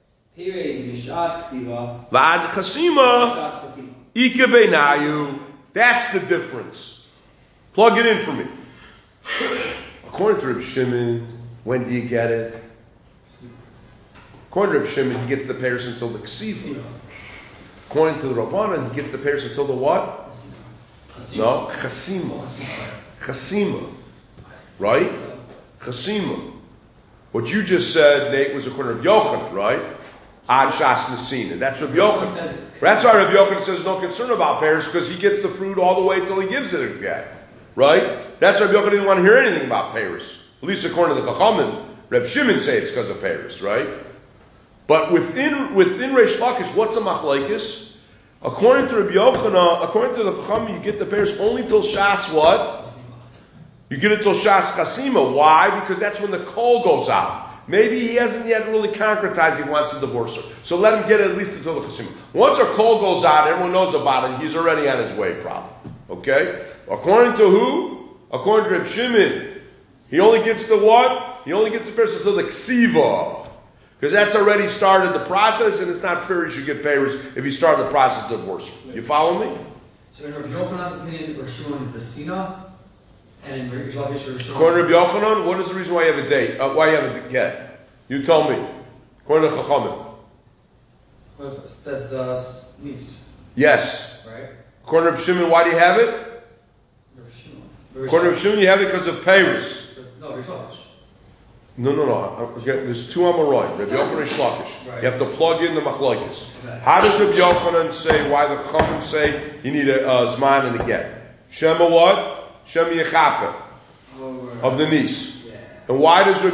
V'ad chasima. Ike beinayu. That's the difference. Plug it in for me. According to Rabbi Shimon, when do you get it? According to Rabbi Shimon, he gets the payers until the ksiva. According to the Rabbanan, he gets the payers until the what? No, chasima. Chasima. Right? Chasima. What you just said, Nate, was according to Rabbi Yochanan, right? Ad Shas Nesina. That's Rabbi Yochanan. That's why Rabbi Yochanan says no concern about payers because he gets the fruit all the way till he gives it again. Right? That's why Rabbi Yochanan didn't want to hear anything about payers. At least according to the Chachamim, Rabbi Shimon say it's because of payers, right? But within Reish Lakish, what's a machlekes? According to Rabbi Yochanan, according to the Chachamim, you get the payers only till Shas what? You get it till Shas Chasima. Why? Because that's when the coal goes out. Maybe he hasn't yet really concretized he wants to divorce her. So let him get it at least until the Chasima. Once her coal goes out, everyone knows about it, he's already on his way, probably. Okay? According to who? According to Reb Shimon. He only gets the what? He only gets the person until the Ksiva. Because that's already started the process, and it's not fair you should get payers if you start the process of divorce. You follow me? So in Rav Yochanan's opinion, Rav Shimon is the Sina, and in Reish Lakish, Rav Shimon. According to Rav Yochanan, what is the reason why you have a date? Why you have a get? You tell me. According to Chachamim. That's the niece. Yes. Right? According to Rav Shimon, why do you have it? Rav Shimon. According to Rav Shimon, you have it because of payers. No, Reish Lakish. No. Again, there's two Amorai, Rabbi Yochanan and Reish Lakish. Right. You have to plug in the machlokes. Right. How does Rabbi Yochanan say, why the Chachamim say you need a zman and a get? Shema what? Shema Yechape. Of the niece. Yeah. And And why does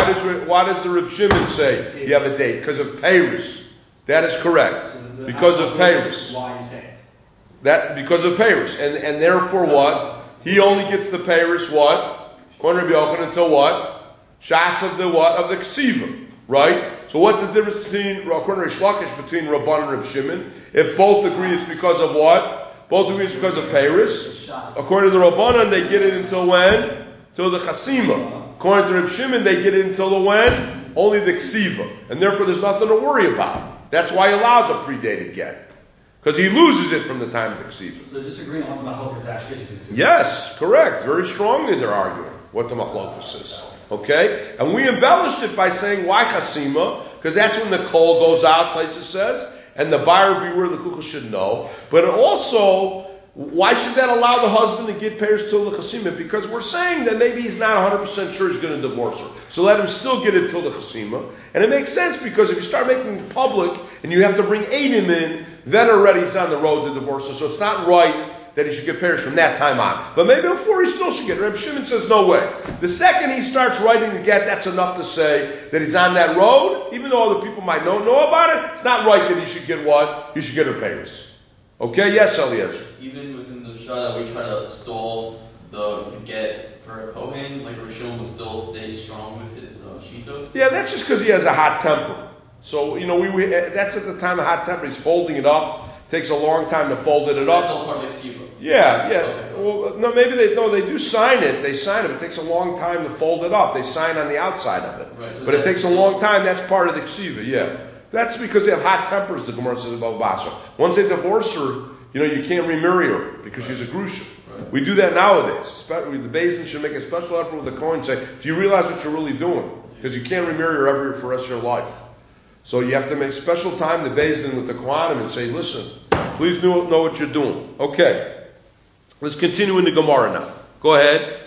the Reb Shimon say you have a date? Because of Paris. That is correct. Because of Paris. Why you say That because of Paris. And therefore what? He only gets the Paris what? According to Rabbi Yochanan until what? Shas of the what? Of the Ksiva. Right? So what's the difference between, according to Rish Lakish, between Rabban and Reb Shimon? If both agree it's because of what? Both agree it's because of Paris. According to the Rabbanan, they get it until when? Till the Chasima. According to Reb Shimon, they get it until the when? Only the Ksiva. And therefore there's nothing to worry about. That's why he allows a predated get. Because he loses it from the time of the Ksiva. So they're disagreeing on the Machlokas actually is too. Yes, correct. Very strongly they're arguing what the Machlokas is. Okay? And we embellished it by saying, why Chasima? Because that's when the coal goes out, Taisa says, and the buyer beware the kuchel should know. But also, why should that allow the husband to get Paris till the Chasima? Because we're saying that maybe he's not 100% sure he's going to divorce her. So let him still get it till the Chasima. And it makes sense because if you start making it public and you have to bring Eidim in, then already he's on the road to divorce her. So it's not right that he should get Paris from that time on. But maybe before he still should get it. Reb Shimon says no way. The second he starts writing the get, that's enough to say that he's on that road, even though other people might know about it. It's not right that he should get what? He should get her Paris. Okay? Yes, Eliezer. Even within the shah that we try to stall the get for a Kohen, like Rishon would still stay strong with his shita. Yeah, that's just because he has a hot temper. So, we that's at the time of hot temper. He's folding it up. Takes a long time to fold it up. That's still part of the ksiva. Yeah. Okay. Well, no, maybe they do sign it. They sign it. It takes a long time to fold it up. They sign on the outside of it. Right. But it takes a long time. That's part of the ksiva, yeah. That's because they have hot tempers, the Gemara says about Basra. Once they divorce her, you can't remarry her because she's a grusha. Right. We do that nowadays. The Beis Din should make a special effort with the Kohen and say, do you realize what you're really doing? Because you can't remarry her ever for the rest of your life. So you have to make special time to Beis Din with the Kohanim and say, listen, please know what you're doing. Okay. Let's continue in the Gemara now. Go ahead.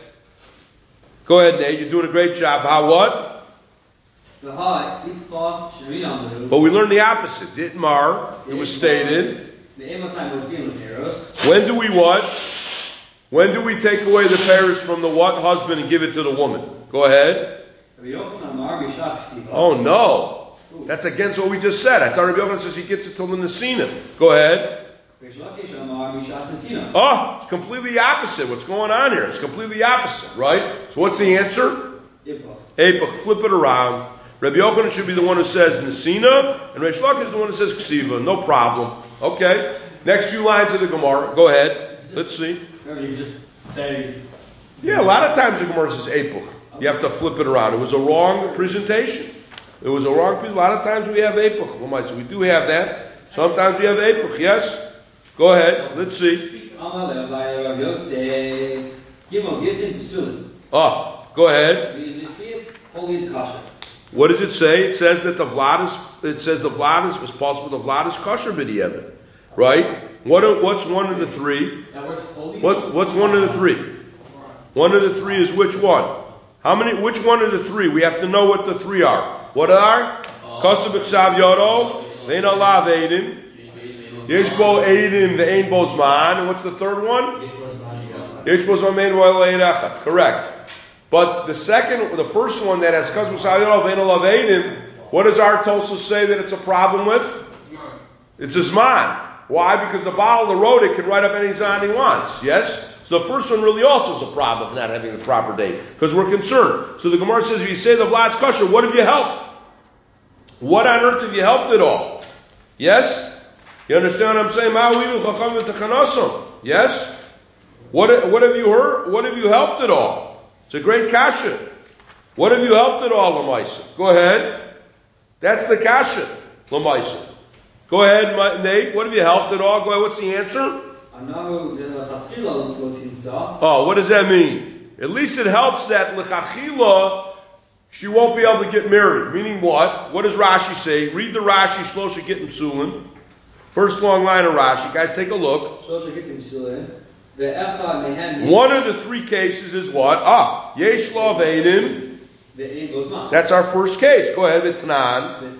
Go ahead, Nate. You're doing a great job. How what? But we learned the opposite. Ditmar, it was stated. When do we what? When do we take away the Paris from the what husband and give it to the woman? Go ahead. Oh no. That's against what we just said. I thought Rabbi Yochanan says he gets it till the Nesina. Go ahead. Oh, it's completely opposite. What's going on here? It's completely opposite, right? So what's the answer? Eipach. Flip it around. Rabbi Yochanan should be the one who says Nesina, and Reish Lakish is the one who says Ksiva. No problem. Okay. Next few lines of the Gemara. Go ahead. Let's see. You just say. Yeah, a lot of times the Gemara says Eipach. You have to flip it around. It was a wrong presentation. It was a wrong piece. A lot of times we have Eipach. So we do have that. Sometimes we have Eipach. Yes? Go ahead. Let's see. Go ahead. What does it say? It says that the Vlad is possible. The Vlad is kosher b'diavad, right? What's one of the three? What's one of the three? One of the three is which one? How many? Which one of the three? We have to know what the three are. What are? Kosher b'ksav yoro, ve'en alav eidim, yesh bo eidim ve'en bo zman, and what's the third one? Yesh bo zman ve'en bo eidim. Correct. But the first one that has kosher b'ksav yoro, ve'en alav eidim, what does our Tosa say that it's a problem with? It's a zman. Why? Because the Baal the road it can write up any zman he wants. Yes. So the first one really also is a problem, not having the proper date, because we're concerned. So the Gemara says, if you say the Vlad's kosher, what have you helped? What on earth have you helped at all? Yes? You understand what I'm saying? Yes? What have you heard? What have you helped at all? It's a great kasha. What have you helped at all, Lamaisa? Go ahead. That's the kasha, Lamaisa. Go ahead, Nate. What have you helped at all? Go ahead. What's the answer? Oh, what does that mean? At least it helps that l'chachila she won't be able to get married. Meaning what? What does Rashi say? Read the Rashi, Shlosha Gittim Psulin. First long line of Rashi. Guys, take a look. One of the three cases is what? Yesh lo veidim. That's our first case. Go ahead, Vitnan.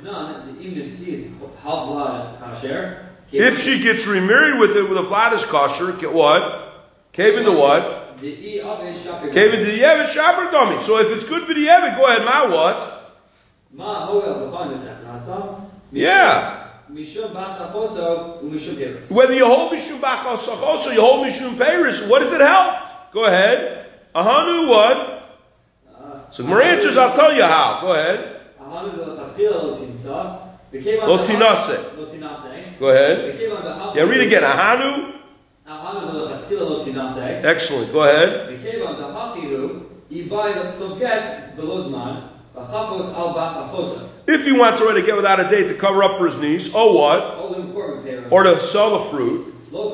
If she gets remarried with a Vlad is kosher, get what? Cave into what? Okay, but b'di'evet shaper dummy. So if it's good b'di'evet, go ahead. Ma what? Yeah. Whether you hold mishum b'achos or you hold mishum peiris, what does it help? Go ahead. Ahanu what? So more answers, I'll tell you how. Go ahead. Lo tinase. Go ahead. Yeah, read again. Ahanu. Excellent. Go ahead. If he wants already to get without a date to cover up for his niece, or what? Or to sell the fruit.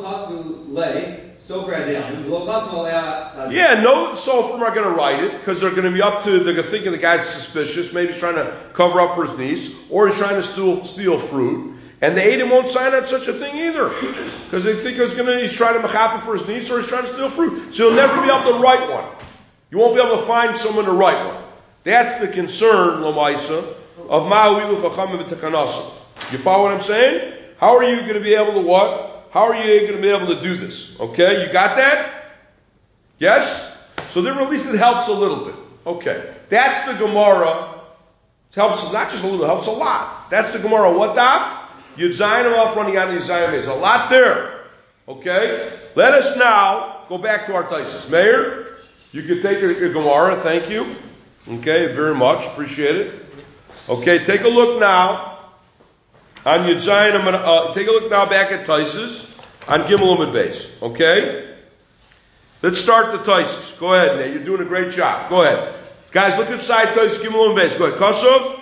Yeah, no Sofrim are going to write it because they're going to be up to, they're thinking the guy's suspicious, maybe he's trying to cover up for his niece, or he's trying to steal fruit. And the Edom won't sign on such a thing either because they think he's trying to mechapa for his niece or he's trying to steal fruit. So you'll never be able to write one. You won't be able to find someone to write one. That's the concern, Lamaisa, of Ma'awilu Chachamim v'Tekanasim. You follow what I'm saying? How are you going to be able to what? How are you going to be able to do this? Okay, you got that? Yes? So then at least it helps a little bit. Okay. That's the Gemara. It helps not just a little, it helps a lot. That's the Gemara. What daf? Yud Zayin off running out of Yud Zayin. There's a lot there. Okay? Let us now go back to our Taisus. Mayor, you can take your Gemara. Thank you. Okay, very much. Appreciate it. Okay, take a look now. On Yud Zayin, take a look now back at Taisus on Gimel Umid Beis. Okay? Let's start the Taisus. Go ahead, Nate. You're doing a great job. Go ahead. Guys, look inside Taisus Gimel Umid Beis. Go ahead. Kasov.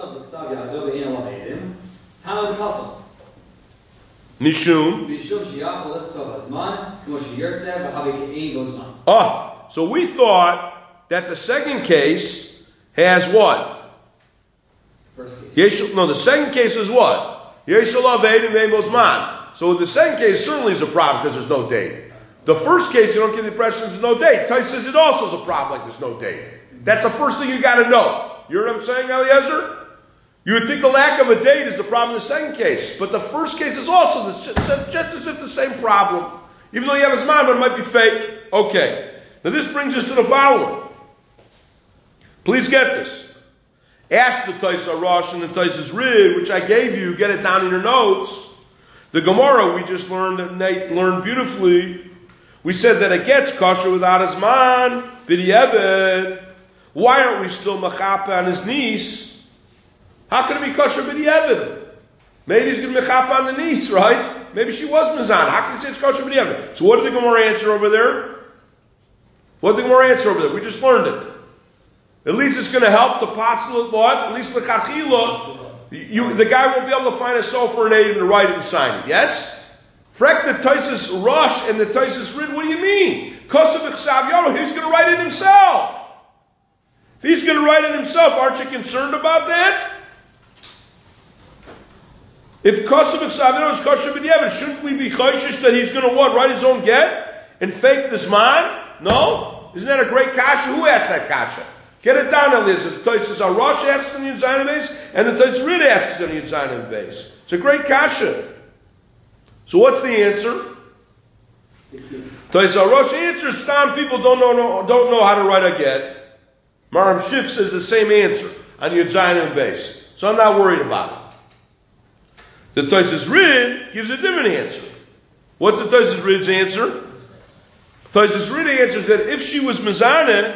Mishum. So we thought that the second case has what? First case. The second case is what? So the second case certainly is a problem because there's no date. The first case, you don't get the impression there's no date. Tais says it also is a problem like there's no date. That's the first thing you got to know. You hear what I'm saying, Eliezer? You would think the lack of a date is the problem in the second case. But the first case is also just as if the same problem. Even though you have a zman, but it might be fake. Okay. Now this brings us to the following. Please get this. Ask the Tais Arash and the Tais Rid, which I gave you, get it down in your notes. The Gemara we just learned, that Nate learned beautifully. We said that it gets kosher without his man, b'di'evet. Why aren't we still mechapa on his niece? How can it be kosher b'di'evet? Maybe he's going to mechapa on the niece, right? Maybe she was mizan. How can you say it's kosher b'di'evet? So what did the Gemara answer over there? What did the Gemara answer over there? We just learned it. At least it's going to help to possible what? At least l'chachila, the guy won't be able to find a sofer and aid to write it and sign it. Yes? Frek the Taisus Rush and the Taisus Rid, what do you mean? Kosav Chsav Yaro, he's going to write it himself. If he's going to write it himself, aren't you concerned about that? If Kosav Chsav Yaro is kosher b'di'evet, shouldn't we be choishish that he's going to what? Write his own get and fake this man? No? Isn't that a great kasha? Who asked that kasha? Get it down, Eliezer. The Taisus Arash asks on the Yud Zayin base, and the Taisus Rid asks on the Yud Zayin base. It's a great kasha. So what's the answer? Taisus Arash answers. Stam people don't know how to write a get. Maram Shif says the same answer on the Yud Zayin base. So I'm not worried about it. The Taisus Rid gives a different answer. What's the Taisus Rid's answer? Taisus Rid answers that if she was mizaneh,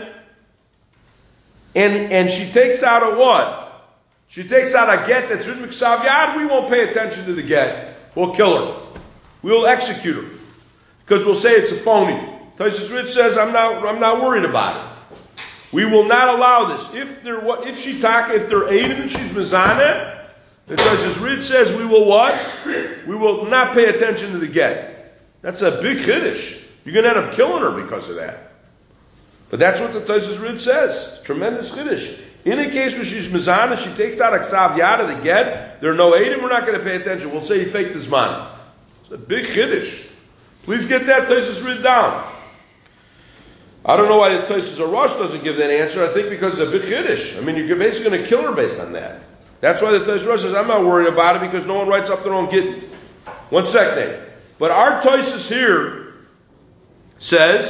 and she takes out a what? She takes out a get that's written Ksav Yad, we won't pay attention to the get. We'll kill her. We'll execute her. Because we'll say it's a phony. Taisus Rid says, I'm not worried about it. We will not allow this. If they're Aiden and she's Mizaneh, the Taisus Rid says we will what? We will not pay attention to the get. That's a big chiddush. You're going to end up killing her because of that. But that's what the Taisus Rid says. Tremendous chiddush. In a case where she's mizan and she takes out a ksav yad of the get, there are no eidim, we're not going to pay attention. We'll say he faked his man. It's a big chiddush. Please get that Taisus Rid down. I don't know why the Taisus Arash doesn't give that answer. I think because it's a big chiddush. I mean, you're basically going to kill her based on that. That's why the Taisus Arash says, I'm not worried about it because no one writes up their own get. One second. But our Taisus here says,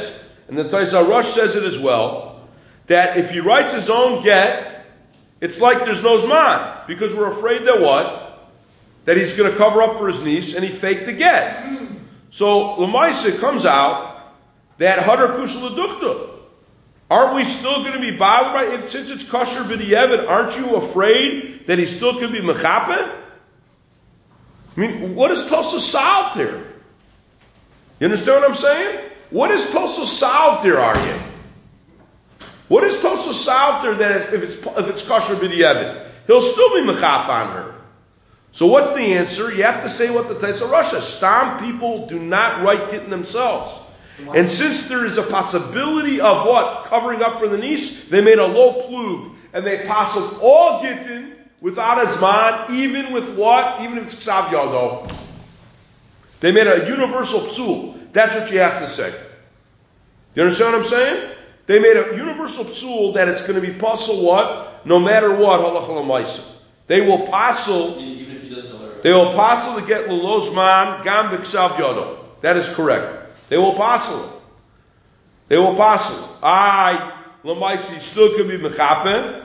and the Tais Arush says it as well, that if he writes his own get, it's like there's no Zman, because we're afraid that what? That he's going to cover up for his niece, and he faked the get. So, Lamaisa comes out that Hadar Kushal Adukta. Aren't we still going to be bothered by it? Since it's kosher b'di'evet, aren't you afraid that he still could be mechape? I mean, what is Tosa solved here? You understand what I'm saying? What is Tosa solved here, are you? What is Tosa solved here that if it's kosher b'di'evet? He'll still be mechape on her. So what's the answer? You have to say what the Tais Arush says. Stam people do not write Gittin themselves. And since there is a possibility of what? Covering up for the niece, they made a low plug. And they passed all Gittin without a Zman, even with what? Even if it's Ksav Yado. They made a universal psul. That's what you have to say. You understand what I'm saying? They made a universal psul that it's going to be puzzle what? No matter what, halacha l'maisa. They will puzzle. Even if he doesn't know it. They will puzzle to get l'lozman gam b'ksav yado. That is correct. They will puzzle it. They will puzzle it. L'maisa still could be mechapen.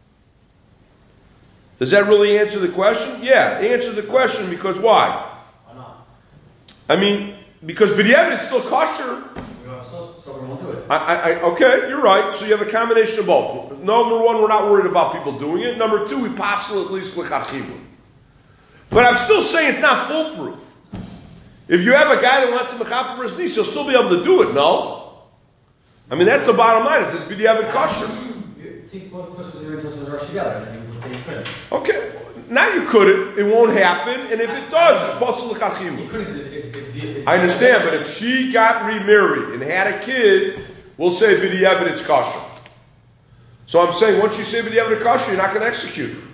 Does that really answer the question? Yeah, it answers the question because why? Why not? I mean, because b'di'evet it's still kosher. We don't have so we're to it. Okay, you're right. So you have a combination of both. Number one, we're not worried about people doing it. Number two, we passel at least l'chachivun. But I'm still saying it's not foolproof. If you have a guy that wants to mechaper for his niece, he'll still be able to do it, no? I mean, that's the bottom line. It says b'di'evet kosher. Take both Tosfos and Tosfos and Rush together, and you will say you couldn't. Okay, now you couldn't. It won't happen. And if it does, it's passel l'chachivun. You couldn't. It's I understand, but if she got remarried and had a kid, we'll say b'di'evet it's kosher. So I'm saying once you say b'di'evet it's kosher, you're not going to execute her.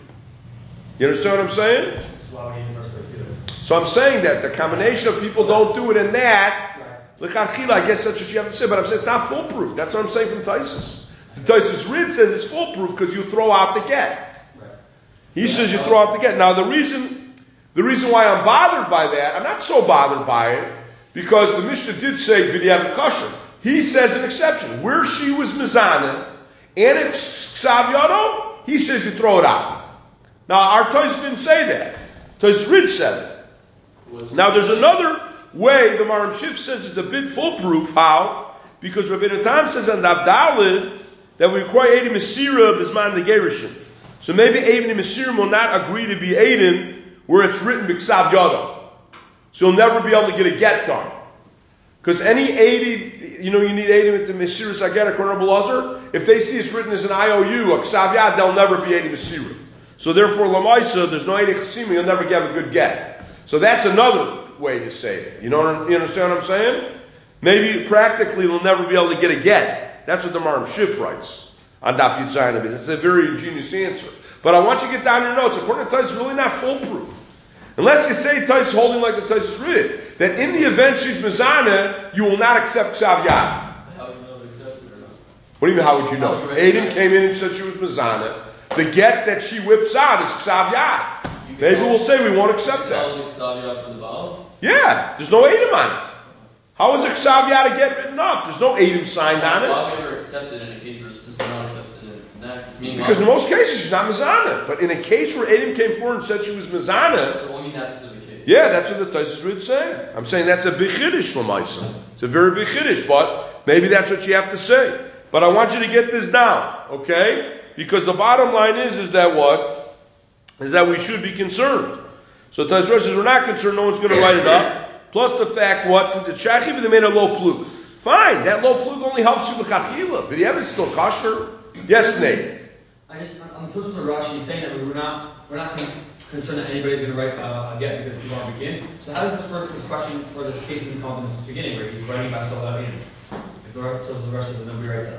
You understand what I'm saying? That's why we in the first place did it. So I'm saying that the combination of people don't do it in that, l'chachila, I guess that's what you have to say, but I'm saying it's not foolproof. That's what I'm saying from Taisus. The Taisus Rid says it's foolproof because you throw out the get. Right. He says you throw out the get. Now the reason why I'm bothered by that, I'm not so bothered by it, because the Mishnah did say b'di'evet kosher. He says an exception. Where she was mizana and it's ksav yado, he says you throw it out. Now our Taisus didn't say that. Taisus Rid said it. Now there's another way the Maram Shif says is a bit foolproof. How? Because Rabbi Natan says on Davdalid that we require Eidim Mesira Bisman the Gerishim. So maybe Eidim Mesira will not agree to be Eidim where it's written B'Ksav Yado. So you'll never be able to get a get done. Because any Eidim, you need Eidim at the Mesira Saget according to Belazar. If they see it's written as an IOU, a Ksav Yad, they'll never be Eidim Mesira. So therefore, Lamaisa, there's no Eidim Chasima, you'll never get a good get. So that's another way to say it. You understand what I'm saying? Maybe practically they'll never be able to get a get. That's what the Maram Shif writes on Daf Yud Zayin. It's a very ingenious answer. But I want you to get down your notes. According to Tais, it's really not foolproof. Unless you say Tais holding like the Tais Rid, that in the event she's Mizana, you will not accept Ksav Yad. How would you know if it accepted or not? What do you mean, how would you know? Aiden came in and said she was Mizana. The get that she whips out is Ksav Yad. Maybe we'll say we won't accept that. From the bottom? Yeah, there's no Adim on it. How is a Ksav Yad to get written up? There's no Adim signed on it. Why would you ever accept it in a case where it's just not accepted in that? Because in most cases she's not Mizana. But in a case where Adim came forward and said she was Mizana, So only in that specific case. yeah, that's what the Taisus Rid say. I'm saying that's a big chiddush l'maisa. It's a very big chiddush, but maybe that's what you have to say. But I want you to get this down, okay? Because the bottom line is that what? Is that we should be concerned. So Taisus Rid says we're not concerned, no one's going to write it up. Plus the fact, since it's shachi, but they made a low plug. Fine, that low plug only helps you with chachila, but it's still kosher. Yes, Nate. I'm Tosfos and Rush. He's saying that we're not concerned that anybody's going to write a get because people aren't begin. So how does this work? This question or this case even come in the beginning where he's writing about himself without meaning? If the Tosfos and Rush says that nobody writes that.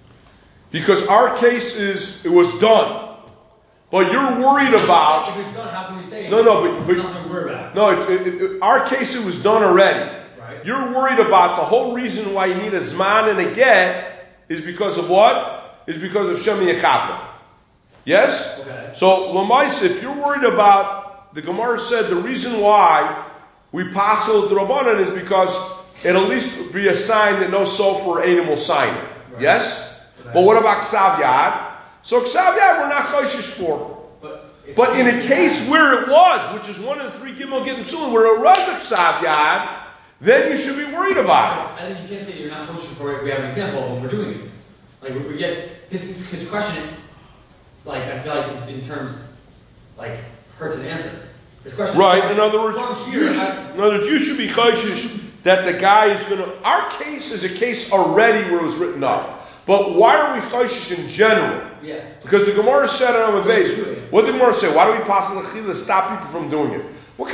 Because our case it was done. But you're worried about... If it's done, how can we say it? No, but nothing to worry about. No, our case it was done already. Right. You're worried about the whole reason why you need a zman and a get is because of what? Is because of Shem Yechapa. Yes? Okay. So, Lamais, if you're worried about, the Gemara said the reason why we passel Drabanan is because it'll at least be a sign that no sofer or Einim will sign it. Right. Yes? But what about Ksav Yad? So Ksav Yad we're not Chayshish for. But in a case where it was, which is one of the three Gimel Gittin Psulim, where it was a Ksav Yad, then you should be worried about it. I think you can't say you're not Chayshish for it if we have an example when we're doing it. Like we get his question, like I feel like it's in terms like hurts his answer. His question Right, is, in other words, you should be chayshish that the guy is going to. Our case is a case already where it was written up. But why are we chayshish in general? Yeah. Because the Gemara said on the base. What did the Gemara say? Why do we pass the chila to stop people from doing it? What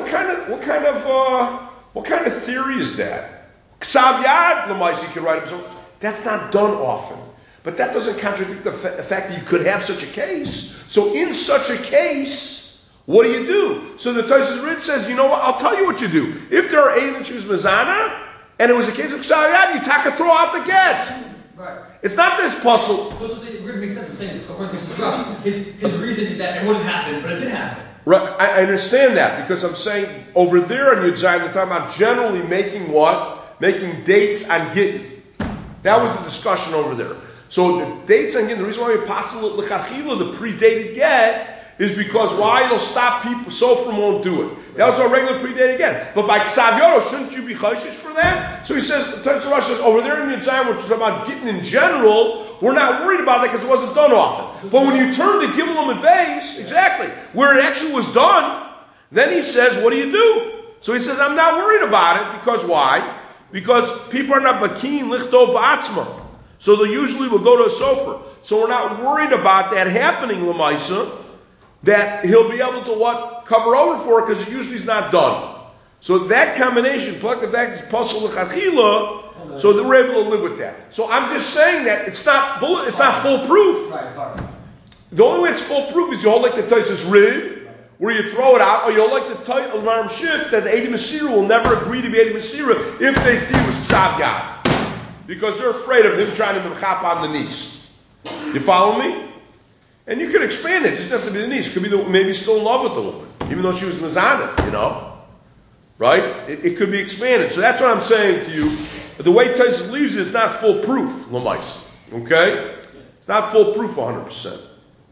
kind of theory is that? Ksav Yad, Lamaisi could write it. So that's not done often. But that doesn't contradict the fact that you could have such a case. So in such a case, what do? So the Tosfos Rid says, you know what? I'll tell you what you do. If there are 8 and choose Mazana, and it was a case of Ksav Yad, you taka throw out the get. Right. It's not this puzzle. It really makes sense. I'm saying according to Rashi, his reason is that it wouldn't happen, but it did happen. Right, I understand that because I'm saying over there on Yud Zayin, they're talking about generally making what? Making dates on Gittin. That was the discussion over there. So the dates on Gittin, the reason why we possible l'chachila, the predated get, is because why? It'll stop people, Sofer won't do it. That was our regular predated get. But by Ksav Yoro, shouldn't you be chayshish for that? So he says, Tosfos Rashi says, over there in Yud Zayin, we're talking about Gittin in general, we're not worried about that because it wasn't done often. But when you turn to Gimel and Beis, exactly, where it actually was done, then he says, what do? So he says, I'm not worried about it because why? Because people are not bakin lichtov ba'atzma. So they usually will go to a sofer. So we're not worried about that happening, Lamaisa, that he'll be able to what? Cover over for it because it usually is not done. So that combination, plus the fact it's pasul l'chachila, so that we're able to live with that. So I'm just saying that it's not foolproof. Right, it's hard. The only way it's foolproof is you hold like the Tosfos Rid, where you throw it out, or you'll like the Maram Shift that the Eidim Masira will never agree to be Eidim Masira if they see it was Ksav Yad. Because they're afraid of him trying to mechap on the niece. You follow me? And you could expand it. It doesn't have to be the niece. It could be maybe still in love with the woman, even though she was Mazana, Right? It could be expanded. So that's what I'm saying to you. The way Tosfos leaves it, it's not foolproof, Lamais. Okay? It's not foolproof 100%.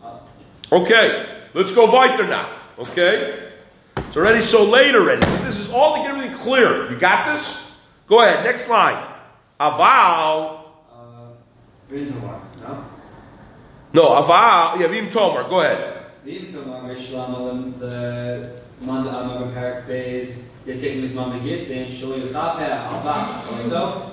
Okay. Let's go weiter now. Okay? It's already so late already. But this is all to get everything clear. You got this? Go ahead. Next line. Aval. Vim Tomar, no? No, Aval. Yeah, Vim Tomar. Go ahead. Vim Tomar, Mishlam, the Manda Amagam Parak Bays, they're taking this Mamba Gittin, Shali Chapeh, Aval. So,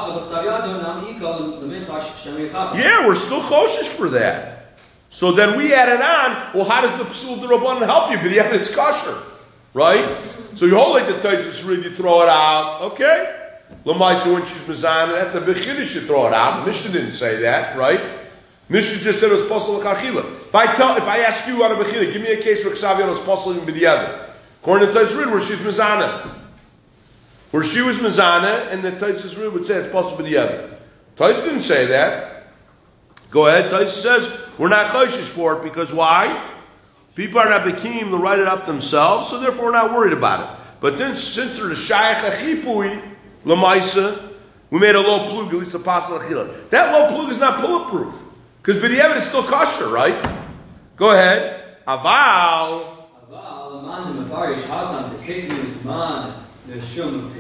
yeah, we're still choshish for that. So then we added on, well, how does the Psul D'Rabbanan help you? But yeah, it's kosher. Right? So you hold like the Tosfos Rid, you throw it out. Okay? Lamaisa, when she's Mazana, that's a big chiddush, you throw it out. Mishnah didn't say that, right? Mishnah just said it was pasul l'chachila. If I ask you out of bechila, give me a case where Ksav Yad was pasul in b'diavad. According to Tosfos Rid, where she's Mazana. Where she was Mazana, and the Tosfos Rid would say it's pasul b'diavad. Tosfos didn't say that. Go ahead. Tosfos says we're not chayshish for it because why? People are not bekim to write it up themselves, so therefore we're not worried about it. But then since they're the shayach achipui lamaisa, we made a low plug, at least a pasul achila. That low plug is not bulletproof because b'diavad is still kosher, right? Go ahead. Aval. Aval, man, the mafarish hatam to take this man. What's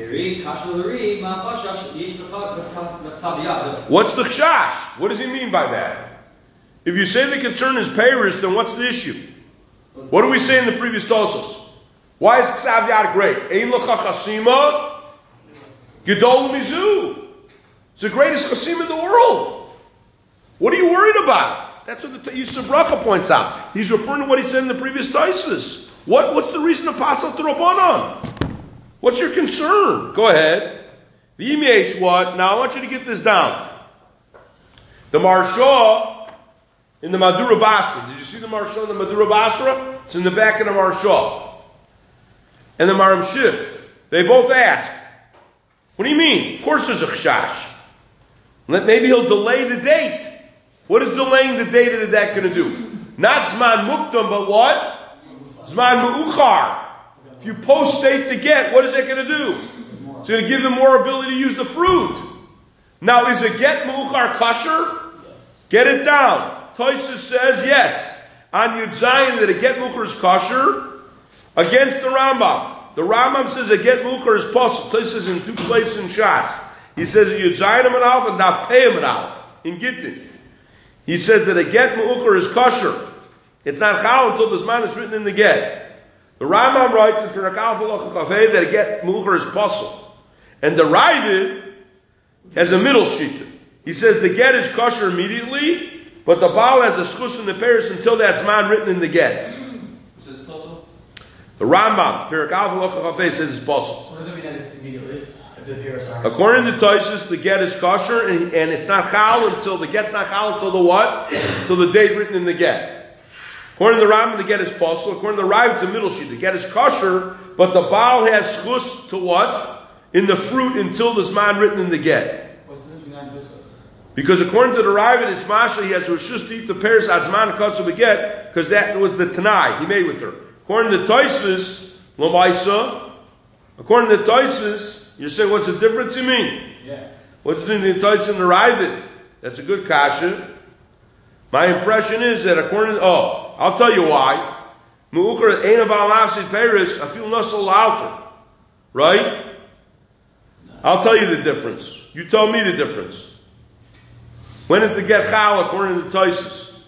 the chash? What does he mean by that? If you say the concern is Paris, then what's the issue? What do we say in the previous Tosfos? Why is Ksav Yad great? Ein lecha chasima gedol mizu. It's the greatest chasim in the world. What are you worried about? That's what the Yisur Bracha points out. He's referring to what he said in the previous Tosfos. What's the reason to pass out the Rabbanon? What's your concern? Go ahead. The Yimesh what? Now I want you to get this down. The Marsha in the Madura Basra. Did you see the Marsha in the Madura Basra? It's in the back of the Marsha. And the Maram Shif. They both ask, what do you mean? Of course there's a chashash. Maybe he'll delay the date. What is delaying the date of the debt going to do? Not Zman Muktam, but what? Zman Me'uchar. If you post-date the get, what is that going to do? It's going to give him more ability to use the fruit. Now, is a get mu'uchar kosher? Get it down. Tosfos says yes. On Yud Zayin that a get mu'uchar is kosher against the Rambam. The Rambam says a get mu'uchar is possible. Tosfos says in two places in Shas. He says in Yud Zayin and Aleph and now Pei and Aleph in Gittin. He says that a get mu'uchar is kosher. It's not chal until the zman is written in the get. The Rambam writes in Perek Aleph Halacha Chaf Hey that a get mu'uchar is possible. And the Ravid has a middle shita. He says the get is kosher immediately, but the Baal has a schus in the Paris until that zman written in the get. Is it possible? The Rambam, Perek Aleph Halacha Chaf Hey, says it's possible. So what does it mean that it's immediately? If the Paris are... According to Tosfos, the get is kosher, and it's not chal until the get's not chal until the what? Until the date written in the get. According to the Rambam, the get is possible. According to the Rav, it's a middle sheet. The get is kosher, but the Baal has schus to what? In the fruit until the zman written in the get. What's the difference between Tosfos? Because according to the Rav, it's masha, he has reshus to eat the pears atzman kosher beget, because that was the tanai he made with her. According to Tosfos, Lamaisa, according to Tosfos, you're saying what's the difference you mean? Yeah. What's the difference between Tosfos and the Rav? That's a good kasha. My impression is that according to, I'll tell you why. Mu'uchar ein aval mafsid peres afil nasal alter. Right? I'll tell you the difference. You tell me the difference. When is the get chal according to Tosfos?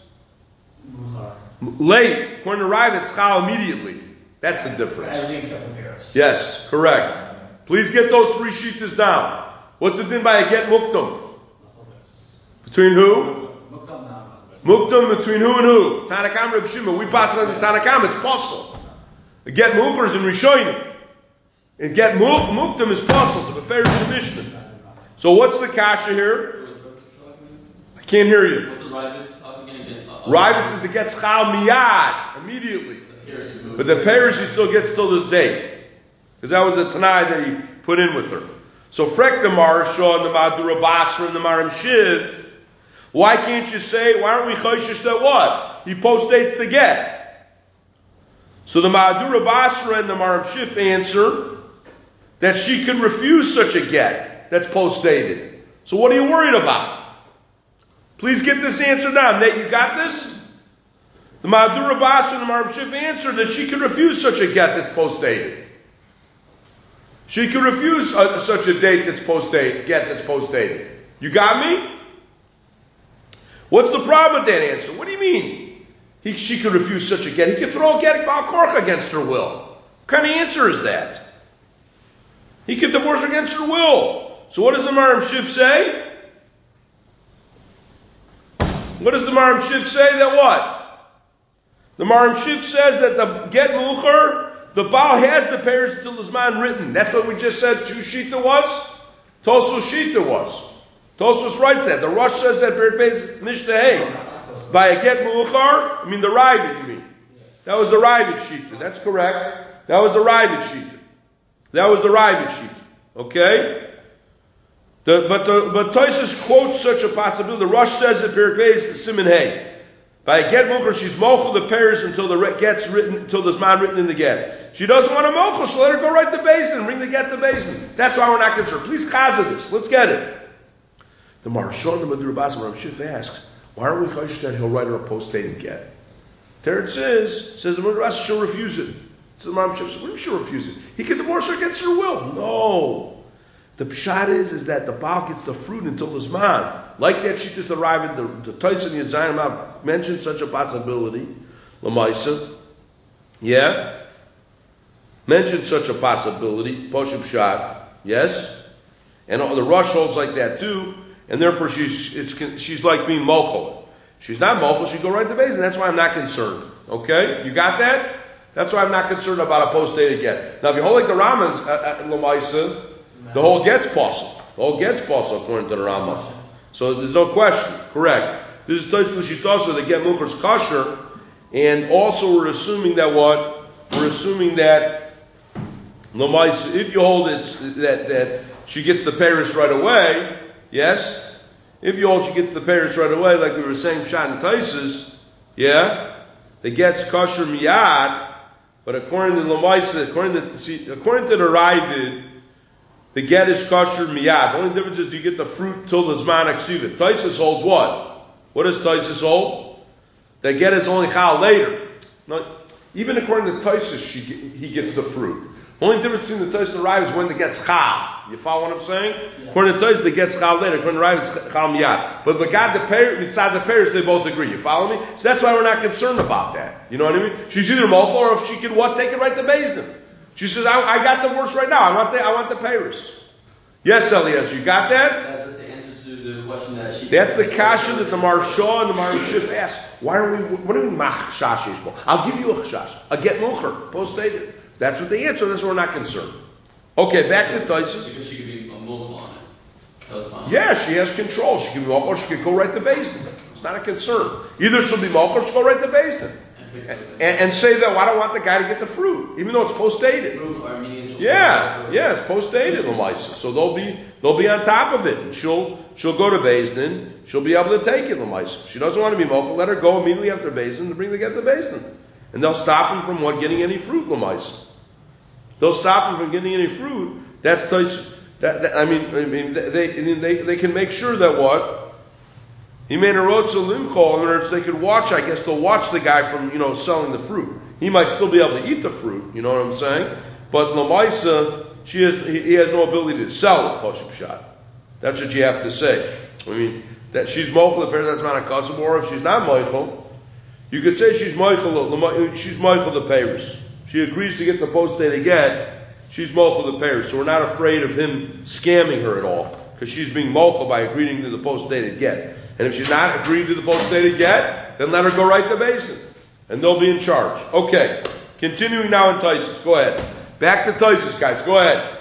Late. According to Rav, it's chal immediately. That's the difference. Everything except the Paris. Yes, correct. Please get those three shittas down. What's the thing by a get muktam? Between who? Muktam between who and who? Tanakam Reb Shimon. We pass it on the Tanakam. It's possible. The get muchar is in Rishonim. And get muktam is possible to the Befer in the Mishnah. So what's the kasha here? I can't hear you. What's the Rivitz talking again? Rivitz is the get schal miyad immediately. But the parish he still gets till this date. Because that was a Tanai that he put in with her. So Frek the Maharsha and the Madura Basra and the Maram Shiv. Why can't you say, why aren't we chayshish that what? He postdates the get. So the Madura Basra and the Maram Shiv answer that she can refuse such a get that's postdated. So what are you worried about? Please get this answer down. Nate, you got this? The Madura Basra and the Maram Shiv answer that she can refuse such a get that's postdated. She can refuse such a date that's postdated, get that's postdated. You got me? What's the problem with that answer? What do you mean? She could refuse such a get. He could throw a get Baal Korach against her will. What kind of answer is that? He could divorce her against her will. So what does the Maram Shiv say? What does the Maram Shiv say that what? The Maram Shiv says that the get muchar, the Baal has the pairs until the Zman written. That's what we just said Shita was. Tosfos Shita was. Tosfos writes that. The Rosh says that very basic Mishnah Hey. By a get mu'uchar, I mean the Ravid, you mean. That was the Ravid Shita. That's correct. That was the Ravid Shita. That was the Ravid Shita. Okay? But Tosfos quotes such a possibility. The Rosh says that very basic Siman Hey. By a get mu'uchar, she's mochel the pairs until the get's written, until there's man written in the get. She doesn't want to mochel, so let her go right to Basin, bring the get to Basin. That's why we're not concerned. Please chazah this. Let's get it. The Maharsha and the Madura Basra Rav Shif asks, why aren't we chayish that he'll write her a post-dated get? Teretz says the Madura Basra, she'll refuse it. So the Rav Shif says, what do you mean she'll refuse it? He can divorce her against her will. No. The pshat is that the Baal gets the fruit until the Zman. Like that sheet is the Ravid, the Tosfos and Yedzayim mentioned such a possibility. Lamaisa. Yeah? Mentioned such a possibility. Poshub Pshat. Yes? And the Rosh holds like that too. And therefore she's like being mochel. She's not mochel, she go right to base, and that's why I'm not concerned. Okay? You got that? That's why I'm not concerned about a post-dated get. Now if you hold like the Rambam Lamaisa, the whole get's possible. The whole get's possible according to the Rambam. So there's no question. Correct. This is Tosfos Shitasa, the get muchar is kosher, and also we're assuming that what? We're assuming that Lamaisa, if you hold it that she gets the Paris right away. Yes? If you hold she gets the parents right away, like we were saying, Pshat and Tosfos, yeah? It gets kosher miyad, but according to Lamaisa, according to the Ravid, the get is kosher miyad. The only difference is do you get the fruit till the zman aksivit. Taisus holds what? What does Taisus hold? The get is only chal later. Now, even according to Taisus, he gets the fruit. The only difference between the Taisus and the Rav is when the get's chal. You follow what I'm saying? Yeah. According to Taisus, the get's chal later. According to Rav, it's chal miyad. But God, the mitzad the pairs, they both agree. You follow me? So that's why we're not concerned about that. You know what I mean? She's either mochel or if she can what, take it right to Beis Din. She says, I got the worst right now. I want the pairs. Yes, Elias, you got that? That's the answer to the question that she. That's the kasha that the Maharsha and the Maharshif asked. Why are we? What do we mean machshash yishbo? I'll give you a chashash. I'll get mocher. Post stated. That's what they answer. That's why we're not concerned. Okay, back to Taisus. Because she could be a mochel on it. That was fine. Yeah, she has control. She can be mocher. She can go right to Beis Din. It's not a concern. Either she'll be mocher or she'll go right to Beis Din. And say that, well, I don't want the guy to get the fruit, even though it's post-dated. Yeah, it's post-dated, Lamaisa. So they'll be on top of it, and she'll go to Beis Din. She'll be able to take it, Lamaisa. She doesn't want to be mochel. Let her go immediately after Beis Din to bring the get to Beis Din, and they'll stop him from getting any fruit, Lamaisa. They'll stop him from getting any fruit. That's they can make sure that what. He made a rotza limchol, in other words, they could watch, I guess they'll watch the guy from, selling the fruit. He might still be able to eat the fruit, you know what I'm saying? But Lamaisa, he has no ability to sell it, Poshim Shad. That's what you have to say. I mean, that she's mochel, the parents, that's not a custom, or if she's not mochel, you could say she's mochel the payers. She agrees to get the post-dated get, she's mochel the payers. So we're not afraid of him scamming her at all, because she's being mochel by agreeing to the post-dated get. And if she's not agreed to the post-dated get, then let her go right to Beis Din. And they'll be in charge. Okay. Continuing now in Taisus. Go ahead. Back to Taisus, guys. Go ahead.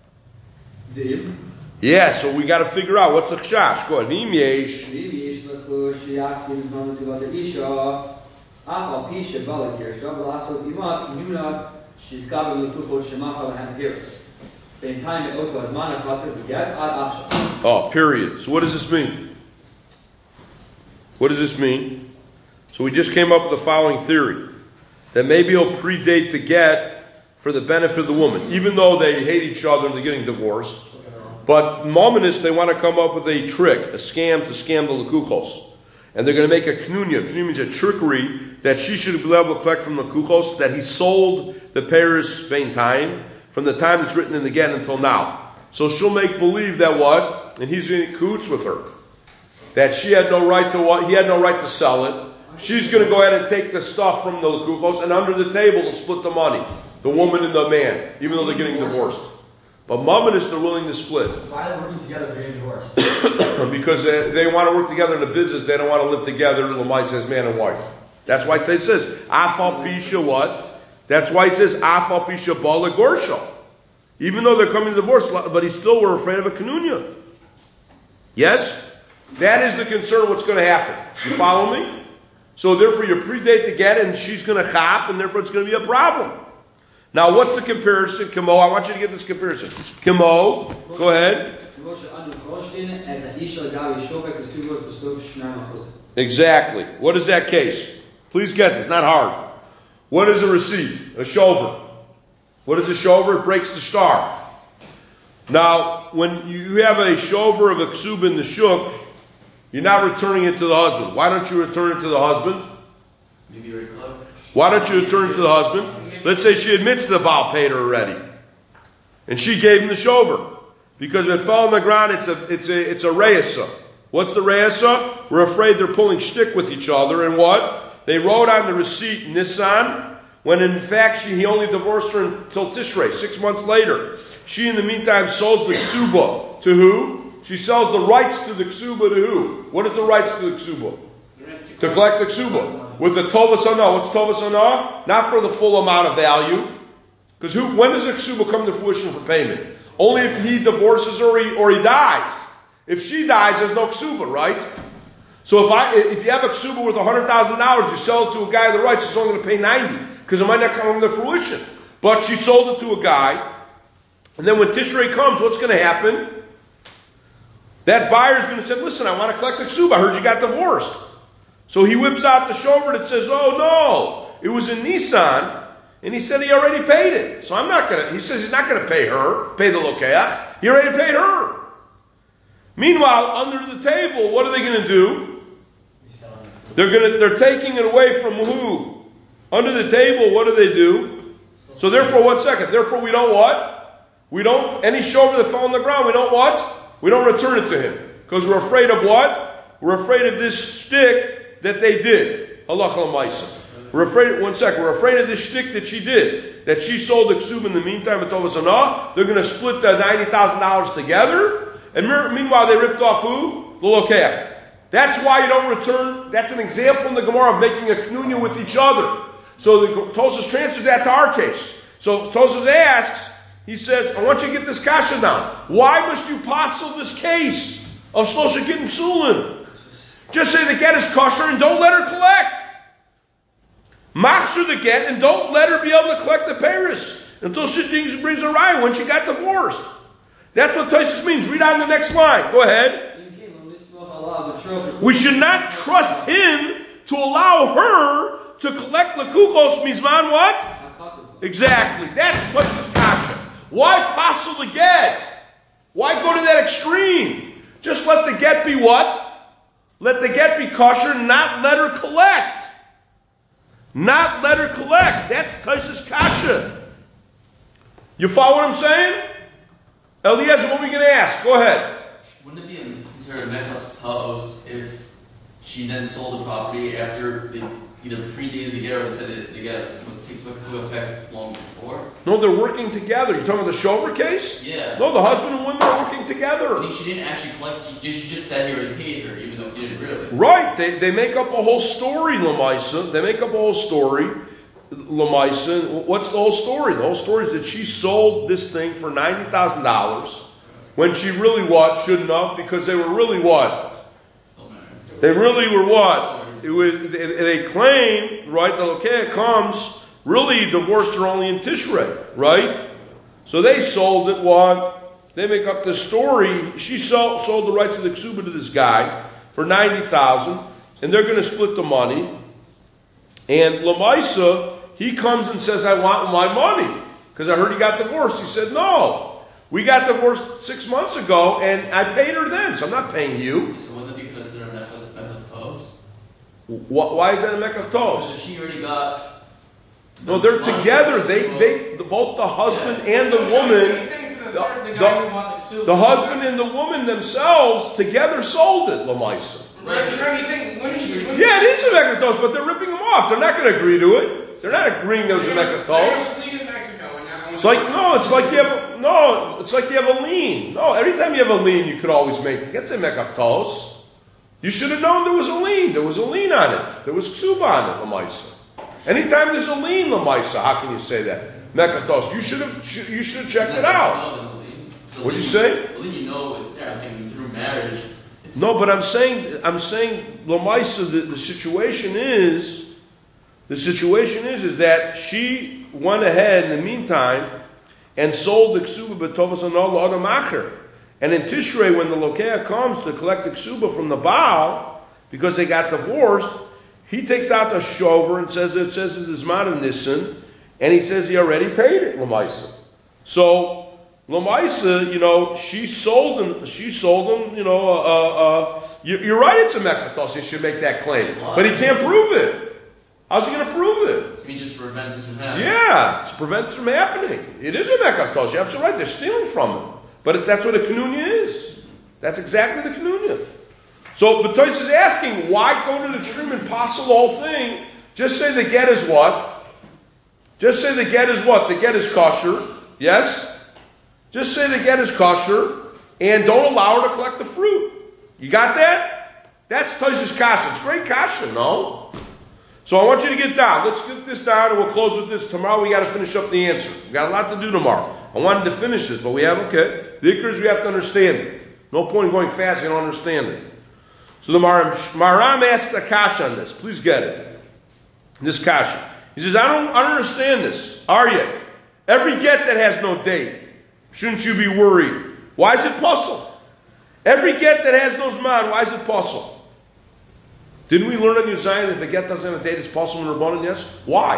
Yeah, so we got to figure out what's the chashash. Go ahead. V'im yesh. Oh, period. So what does this mean? What does this mean? So we just came up with the following theory. That maybe he'll predate the get for the benefit of the woman. Even though they hate each other and they're getting divorced. But mominists, they want to come up with a trick, a scam to scam the lekuchos. And they're going to make a knunya. Knunya means a trickery that she should be able to collect from the lekuchos that he sold the Paris vein time from the time it's written in the get until now. So she'll make believe that what? And he's in coots with her. That she had no right to he had no right to sell it. She's going to go ahead and take the stuff from the lekuchos, and under the table to split the money, the woman and the man, even though they're getting divorced. But mominists are willing to split. Why are they working together if they're getting divorced? Because they want to work together in the business. They don't want to live together. Lamai says man and wife. That's why it says afal pisha what? That's why it says afal pisha bala gorsha. Even though they're coming to divorce, but he still were afraid of a kanunya. Yes. That is the concern what's going to happen. You follow me? So therefore you predate the get and she's going to chop and therefore it's going to be a problem. Now what's the comparison? Kimo, I want you to get this comparison. Kimo, go ahead. Exactly. What is that case? Please get this, not hard. What is a receipt? A shover. What is a shover? It breaks the star. Now, when you have a shover of a ksuba in the shuk, you're not returning it to the husband. Why don't you return it to the husband? Maybe you're clever. Why don't you return it to the husband? Let's say she admits the Baal paid her already. And she gave him the shover. Because if it fell on the ground, it's a reisa. What's the reisa? We're afraid they're pulling shtick with each other. And what? They wrote on the receipt Nissan, when in fact he only divorced her until Tishrei, 6 months later. She in the meantime sells the ksuba to who? She sells the rights to the ksuba to who? What is the rights to the ksuba? To collect the ksuba. With the tovas anah. What's tovas anah? Not for the full amount of value. Because when does the ksuba come to fruition for payment? Only if he divorces her or he dies. If she dies, there's no ksuba, right? So if you have a ksuba worth $100,000, you sell it to a guy of the rights, he's only going to pay $90,000 because it might not come to fruition. But she sold it to a guy, and then when Tishrei comes, what's going to happen? That buyer's going to say, listen, I want to collect the ksuba. I heard you got divorced. So he whips out the shover that says, oh no, it was in Nissan. And he said he already paid it. So I'm not going to, he says he's not going to pay the lokeach. He already paid her. Meanwhile, under the table, what are they going to do? They're taking it away from who? Under the table, what do? So therefore, 1 second. Therefore, we don't what? We don't, any shover that fell on the ground, we don't what? We don't return it to him. Because we're afraid of what? We're afraid of this shtick that they did. Halacha l'maisa. We're afraid, 1 second, we're afraid of this shtick that she did. That she sold the ksub in the meantime, they're going to split the $90,000 together. And meanwhile, they ripped off who? The lokeach. That's why you don't return. That's an example in the Gemara of making a knunya with each other. So the Tosfos transfers that to our case. So Tosfos asks, he says, I want you to get this kasha down. Why must you passel this case of Shlosha Gittin Psulin? Just say the get is kosher and don't let her collect. Machshir the get and don't let her be able to collect the peiros until she brings a raya when she got divorced. That's what Tosfos means. Read on the next line. Go ahead. We should not trust him to allow her to collect lekuchos mizman what? Exactly. That's Tosfos kasha. Why passel the get? Why go to that extreme? Just let the get be what? Let the get be kosher, not let her collect. Not let her collect. That's Tosfos kasha. You follow what I'm saying? Eliezer, what are we going to ask? Go ahead. Wouldn't it be considered a mekach ta'os if she then sold the property after they either predated the get or said that the get took effect long before? No, they're working together. You talking about the Shover case? Yeah. No, the husband and women are working together. I mean, she didn't actually collect. She just said he already paid her, even though he didn't really. Right. They make up a whole story, Lamaisa. They make up a whole story, Lamaisa. What's the whole story? The whole story is that she sold this thing for $90,000 when she really what? Shouldn't have, because they were really what? They really were what? They claim, right, the lokeach comes, really divorced her only in Tishrei, right? So they sold it, what? They make up the story. She sold the rights of the ksuba to this guy for $90,000, and they're going to split the money. And Lamaisa, he comes and says, I want my money, because I heard he got divorced. He said, no, we got divorced 6 months ago, and I paid her then, so I'm not paying you. So wouldn't it be considered a mekach ta'os? Why is that a mekach ta'os? Because she already got. No, they're together. Both the husband and the woman, the husband and the woman themselves together sold it, Lamaisa. Right, he's saying, when she... Yeah, it is a mekach ta'os, but they're ripping them off. They're not going to agree to it. They're not agreeing that it was a mekach ta'os. It's like, no, it's like you have a lien. No, every time you have a lien, you could always make it. That's a mekach ta'os. You should have known there was a lien. There was a lien on it. There was ksuba on it, Lamaisa. Anytime there's a lien, Lamaisa, how can you say that? Mekach ta'os. You should have checked it out. What do you say? The lien, you know, it's there. I'm saying through marriage. No, but I'm saying, Lamaisa, the situation is that she went ahead in the meantime and sold the ksuba b'tovas anol l'adam acher. And in Tishrei, when the lokeach comes to collect the ksuba from the Baal, because they got divorced, he takes out the shover and says it says in Zman of Nisan, and he says he already paid it, Lamaisa. So Lamaisa, she sold him. You're right. It's a mekach ta'os. He should make that claim, but he can't prove it. How's he going to prove it? So he just prevent this from happening. Yeah, it's prevent it from happening. It is a mekach ta'os. You're absolutely right. They're stealing from him. But that's what a knunya is. That's exactly the knunya. So, but Tosfos is asking, why go to the extreme and passel the whole thing? Just say the get is what? Just say the get is what? The get is kosher. Yes? Just say the get is kosher and don't allow her to collect the fruit. You got that? That's Tosfos kasha. It's great kasha, no? So I want you to get down. Let's get this down and we'll close with this. Tomorrow we got to finish up the answer. We got a lot to do tomorrow. I wanted to finish this, but we have, okay. The ikr is we have to understand it. No point in going fast if you don't understand it. So the Maharam asks a kasha on this. Please get it. This kasha. He says, I don't understand this. Aryeh, every get that has no date, shouldn't you be worried? Why is it puzzle? Every get that has no zman, why is it puzzle? Didn't we learn on Yud Zayin that if a get doesn't have a date, it's puzzle in Rabbanan? Yes. Why?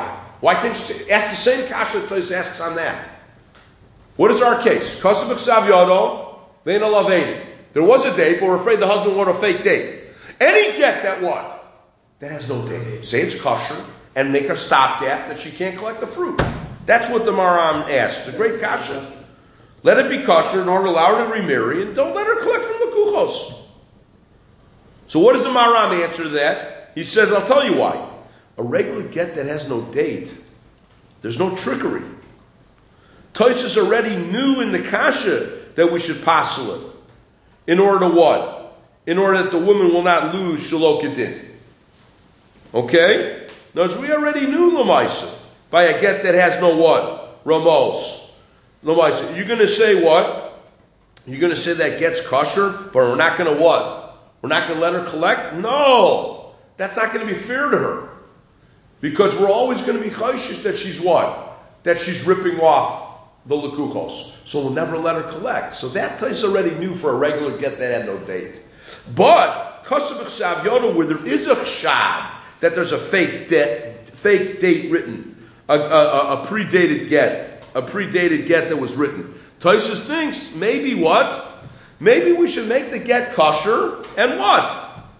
Why can't you say, ask the same kasha that Toys asks on that? What is our case? Kasav B'Ksav Yado, Vein Alavein. There was a date, but we're afraid the husband wanted a fake date. Any get that what? That has no date. Say it's kosher and make a stopgap that she can't collect the fruit. That's what the Maram asks. It's a great kasha. Let it be kosher in order to allow her to remarry, and don't let her collect from the kuchos. So what does the Maram answer to that? He says, I'll tell you why. A regular get that has no date, there's no trickery. Tosfos already knew in the kasha that we should passel it. In order to what? In order that the woman will not lose shalokidin. Okay? Now, we already knew Lamaisa by a get that has no what? Ramos. Lamaisa. You're going to say what? You're going to say that get's kosher, but we're not going to what? We're not going to let her collect? No. That's not going to be fair to her. Because we're always going to be chayshish that she's what? That she's ripping off the lekuchos. So we'll never let her collect. So that Tais already knew for a regular get that had no date. But, Kasav B'Ksav Yodo, where there is a chshad, that there's a fake date written, a predated get that was written. Tosfos thinks, maybe what? Maybe we should make the get kosher, and what?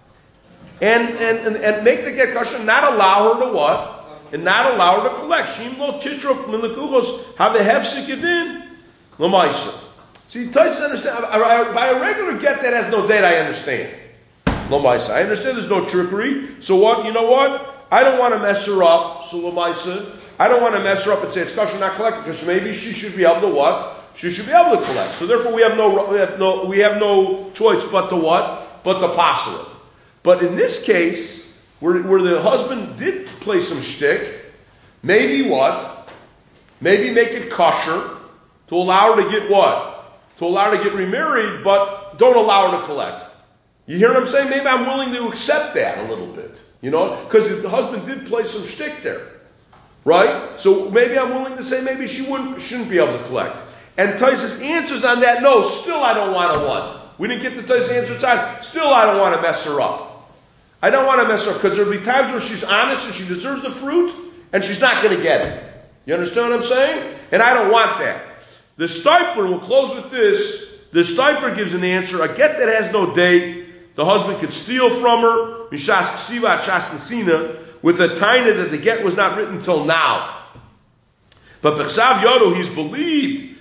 And make the get kosher, not allow her to what? And not allow her to collect. Shim lo titrof min lekuchos have a hefsek yedin l'maisa. See, Tosfos understand by a regular get that has no date. I understand l'maisa. I understand there's no trickery. So what? You know what? I don't want to mess her up. So l'maisa, I don't want to mess her up and say it's kosher not collected because maybe she should be able to what? She should be able to collect. So therefore, we have no choice but to what? But to passel it. But in this case, where the husband did play some shtick, maybe what? Maybe make it kosher to allow her to get what? To allow her to get remarried, but don't allow her to collect. You hear what I'm saying? Maybe I'm willing to accept that a little bit. You know? Because the husband did play some shtick there. Right? So maybe I'm willing to say maybe she shouldn't be able to collect. And Tosfos answers on that, no, still I don't want to what? We didn't get the Tosfos answer time. Still I don't want to mess her up. I don't want to mess her up because there'll be times where she's honest and she deserves the fruit and she's not going to get it. You understand what I'm saying? And I don't want that. The Stipler, we'll close with this. The Stipler gives an answer. A get that has no date, the husband could steal from her, Mishas Ksiva Shas Nesina, with a taina that the get was not written till now. But B'Ksav Yodo, he's believed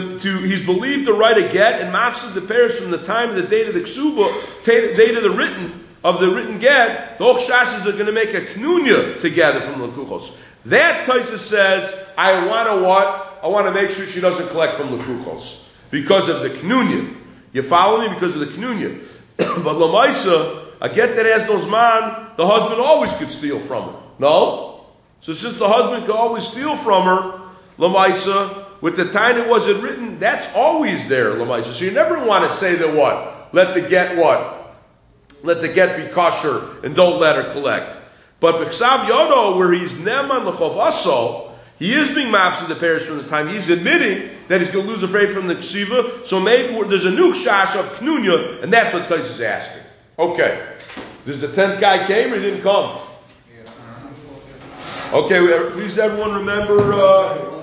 to write a get and mafsid the pairs from the time of the date of the ksuba, date of the written get. The Ochshashes are going to make a knunya together from the lekuchos. That Tosfos says, I want to what? I want to make sure she doesn't collect from lekuchos because of the knunya. You follow me? Because of the knunya. But lamaisa, a get that has no zman, the husband always could steal from her. No? So since the husband could always steal from her, lamaisa, with the time it wasn't written, that's always there, lamaisa. So you never want to say that what? Let the get what? Let the get be kosher and don't let her collect. But B'Ksav Yodo, where he's neman l'chov aso, he is being mafsid the pairs from the time. He's admitting that he's going to lose the freight from the ksiva. So maybe there's a new chash of knunya, and that's what Tosfos is asking. Okay. Does the 10th guy came or he didn't come? Okay, please everyone remember...